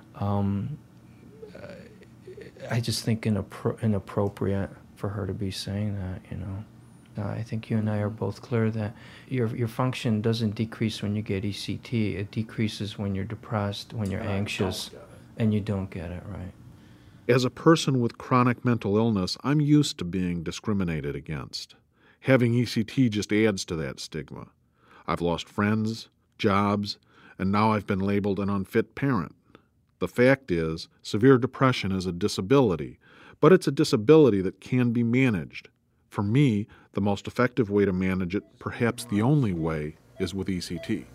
Speaker 25: I just think inappropriate for her to be saying that, you know. I think you and I are both clear that your function doesn't decrease when you get ECT. It decreases when you're depressed, when you're anxious, and you don't get it, right?
Speaker 13: As a person with chronic mental illness, I'm used to being discriminated against. Having ECT just adds to that stigma. I've lost friends, jobs, and now I've been labeled an unfit parent. The fact is, severe depression is a disability, but it's a disability that can be managed. For me, the most effective way to manage it, perhaps the only way, is with ECT.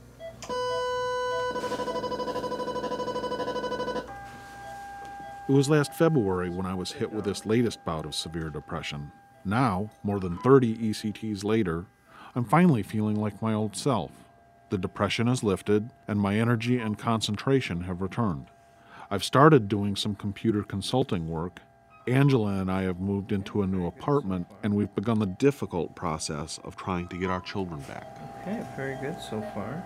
Speaker 13: It was last February when I was hit with this latest bout of severe depression. Now, more than 30 ECTs later, I'm finally feeling like my old self. The depression has lifted, and my energy and concentration have returned. I've started doing some computer consulting work. Angela and I have moved into a new apartment, and we've begun the difficult process of trying to get our children back.
Speaker 25: Okay, very good so far.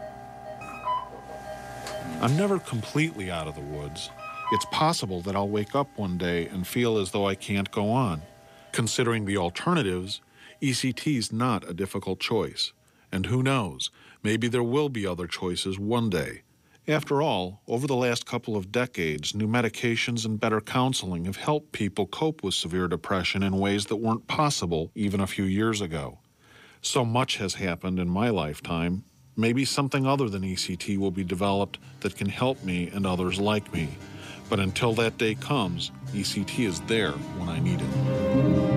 Speaker 13: I'm never completely out of the woods. It's possible that I'll wake up one day and feel as though I can't go on. Considering the alternatives, ECT's not a difficult choice. And who knows, maybe there will be other choices one day. After all, over the last couple of decades, new medications and better counseling have helped people cope with severe depression in ways that weren't possible even a few years ago. So much has happened in my lifetime. Maybe something other than ECT will be developed that can help me and others like me. But until that day comes, ECT is there when I need it.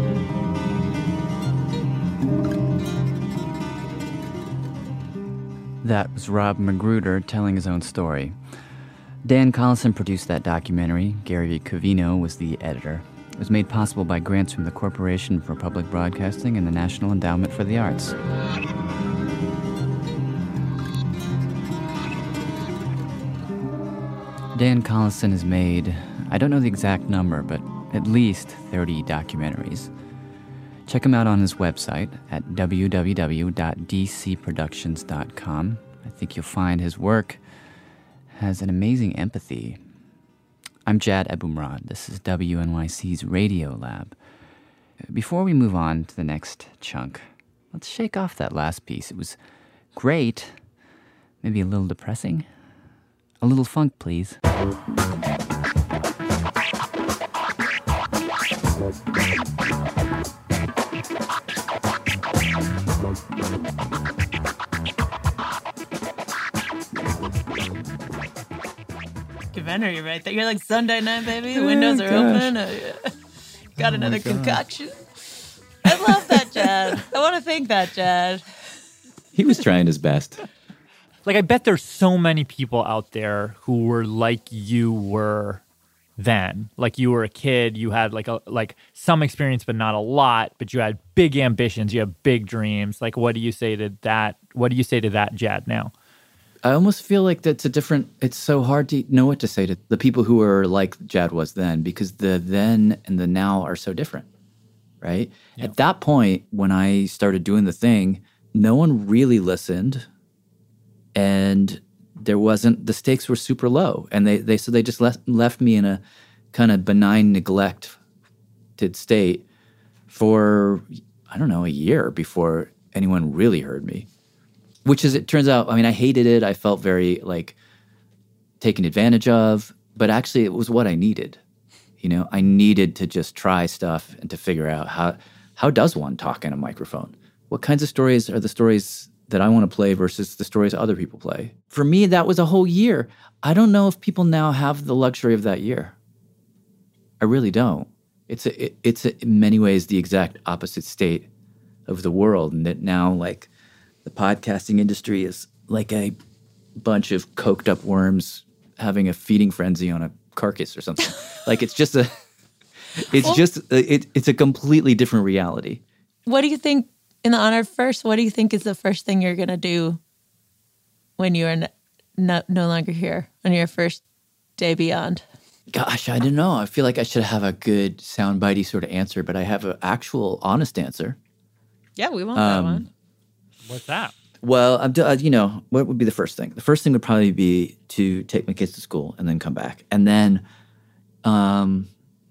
Speaker 8: That was Rob Magruder telling his own story. Dan Collison produced that documentary. Gary V. Covino was the editor. It was made possible by grants from the Corporation for Public Broadcasting and the National Endowment for the Arts. Dan Collison has made, I don't know the exact number, but at least 30 documentaries. Check him out on his website at www.dcproductions.com. I think you'll find his work has an amazing empathy. I'm Jad Abumrad. This is WNYC's Radio Lab. Before we move on to the next chunk, let's shake off that last piece. It was great, maybe a little depressing. A little funk, please.
Speaker 1: Documentary right there. You're like Sunday night, baby. The windows are open. Got another concoction. I love that, Jad. I want to thank that, Jad.
Speaker 8: He was trying his best.
Speaker 7: Like, I bet there's so many people out there who were like you were then. Like, you were a kid, you had like some experience, but not a lot, but you had big ambitions, you have big dreams. Like, what do you say to that? What do you say to that, Jad, now?
Speaker 8: I almost feel like it's so hard to know what to say to the people who are like Jad was then, because the then and the now are so different, right? Yeah. At that point, when I started doing the thing, no one really listened, and the stakes were super low. And they just left me in a kind of benign, neglected state for, I don't know, a year before anyone really heard me. Which is, it turns out, I mean, I hated it. I felt very, taken advantage of. But actually, it was what I needed. You know, I needed to just try stuff and to figure out how does one talk in a microphone? What kinds of stories are the stories that I want to play versus the stories other people play. For me, that was a whole year. I don't know if people now have the luxury of that year. I really don't. It's in many ways the exact opposite state of the world, and that now, like, the podcasting industry is like a bunch of coked up worms having a feeding frenzy on a carcass or something. Like, it's just it's a completely different reality.
Speaker 1: What do you think, in the honor first, what do you think is the first thing you're going to do when you are no longer here, on your first day beyond?
Speaker 8: Gosh, I don't know. I feel like I should have a good soundbitey sort of answer, but I have an actual honest answer.
Speaker 1: Yeah, we want that one.
Speaker 7: What's that?
Speaker 8: Well, what would be the first thing? The first thing would probably be to take my kids to school and then come back. And then I'm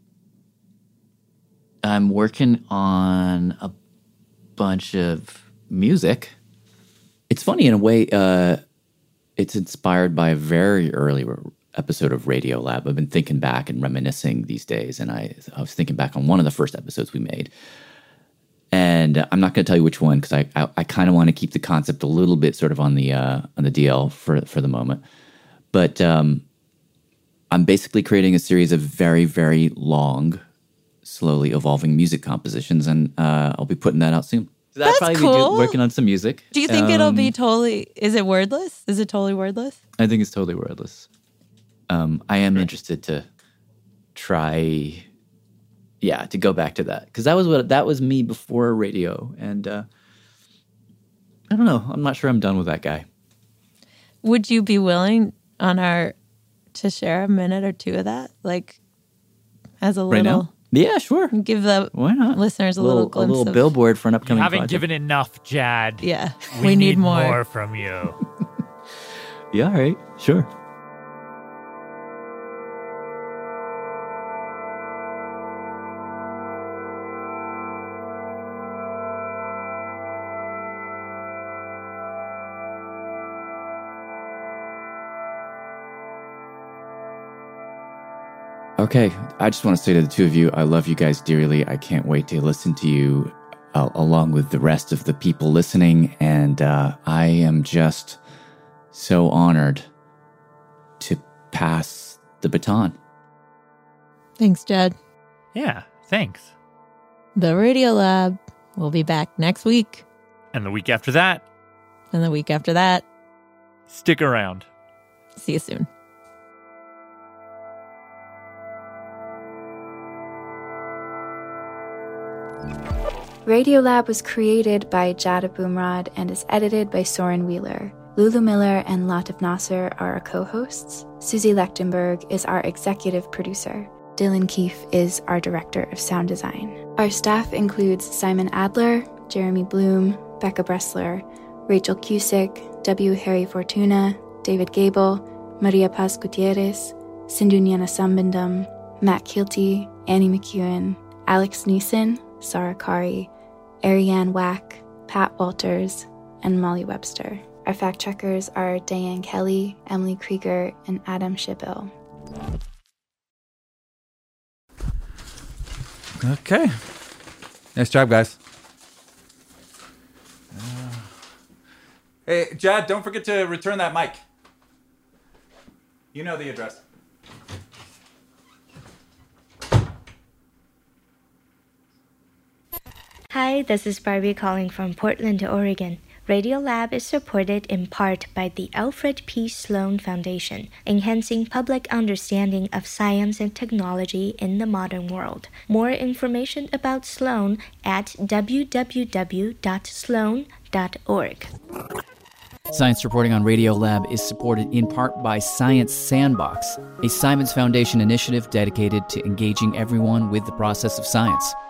Speaker 8: working on a bunch of music. It's funny in a way. It's inspired by a very early episode of Radio Lab. I've been thinking back and reminiscing these days, and I was thinking back on one of the first episodes we made. And I'm not going to tell you which one, because I kind of want to keep the concept a little bit sort of on the DL for the moment. But I'm basically creating a series of very, very long, slowly evolving music compositions, and I'll be putting that out soon. So
Speaker 1: That's
Speaker 8: probably
Speaker 1: cool.
Speaker 8: Be working on some music.
Speaker 1: Do you think it'll be totally, is it wordless? Is it totally wordless?
Speaker 8: I think it's totally wordless. I am interested to try, to go back to that, because that was me before radio, and I don't know. I'm not sure I'm done with that guy.
Speaker 1: Would you be willing to share a minute or two of that, like as a
Speaker 8: Right
Speaker 1: little?
Speaker 8: now? Yeah, sure.
Speaker 1: Give the
Speaker 8: Why not?
Speaker 1: listeners a little glimpse.
Speaker 8: A little
Speaker 1: of,
Speaker 8: billboard for an upcoming
Speaker 7: You haven't
Speaker 8: project.
Speaker 7: given enough, Jad.
Speaker 1: Yeah,
Speaker 7: We
Speaker 1: need more.
Speaker 7: from you.
Speaker 8: Yeah, all right, sure. Okay, I just want to say to the two of you, I love you guys dearly. I can't wait to listen to you along with the rest of the people listening. And I am just so honored to pass the baton.
Speaker 1: Thanks, Jed.
Speaker 7: Yeah, thanks.
Speaker 1: The Radio Lab will be back next week.
Speaker 7: And the week after that.
Speaker 1: And the week after that.
Speaker 7: Stick around.
Speaker 1: See you soon.
Speaker 12: Radiolab was created by Jad Abumrad and is edited by Soren Wheeler. Lulu Miller and Latif Nasser are our co-hosts. Susie Lechtenberg is our executive producer. Dylan Keefe is our director of sound design. Our staff includes Simon Adler, Jeremy Bloom, Becca Bressler, Rachel Cusick, W. Harry Fortuna, David Gable, Maria Paz Gutierrez, Sindhu Sambandam, Matt Kilty, Annie McEwen, Alex Neeson, Sarah Kari, Ariane Wack, Pat Walters, and Molly Webster. Our fact checkers are Diane Kelly, Emily Krieger, and Adam Schippel.
Speaker 15: Okay. Nice job, guys. Hey, Jad, don't forget to return that mic. You know the address.
Speaker 17: Hi, this is Barbie calling from Portland, Oregon. Radiolab is supported in part by the Alfred P. Sloan Foundation, enhancing public understanding of science and technology in the modern world. More information about Sloan at www.sloan.org.
Speaker 8: Science reporting on Radiolab is supported in part by Science Sandbox, a Simons Foundation initiative dedicated to engaging everyone with the process of science.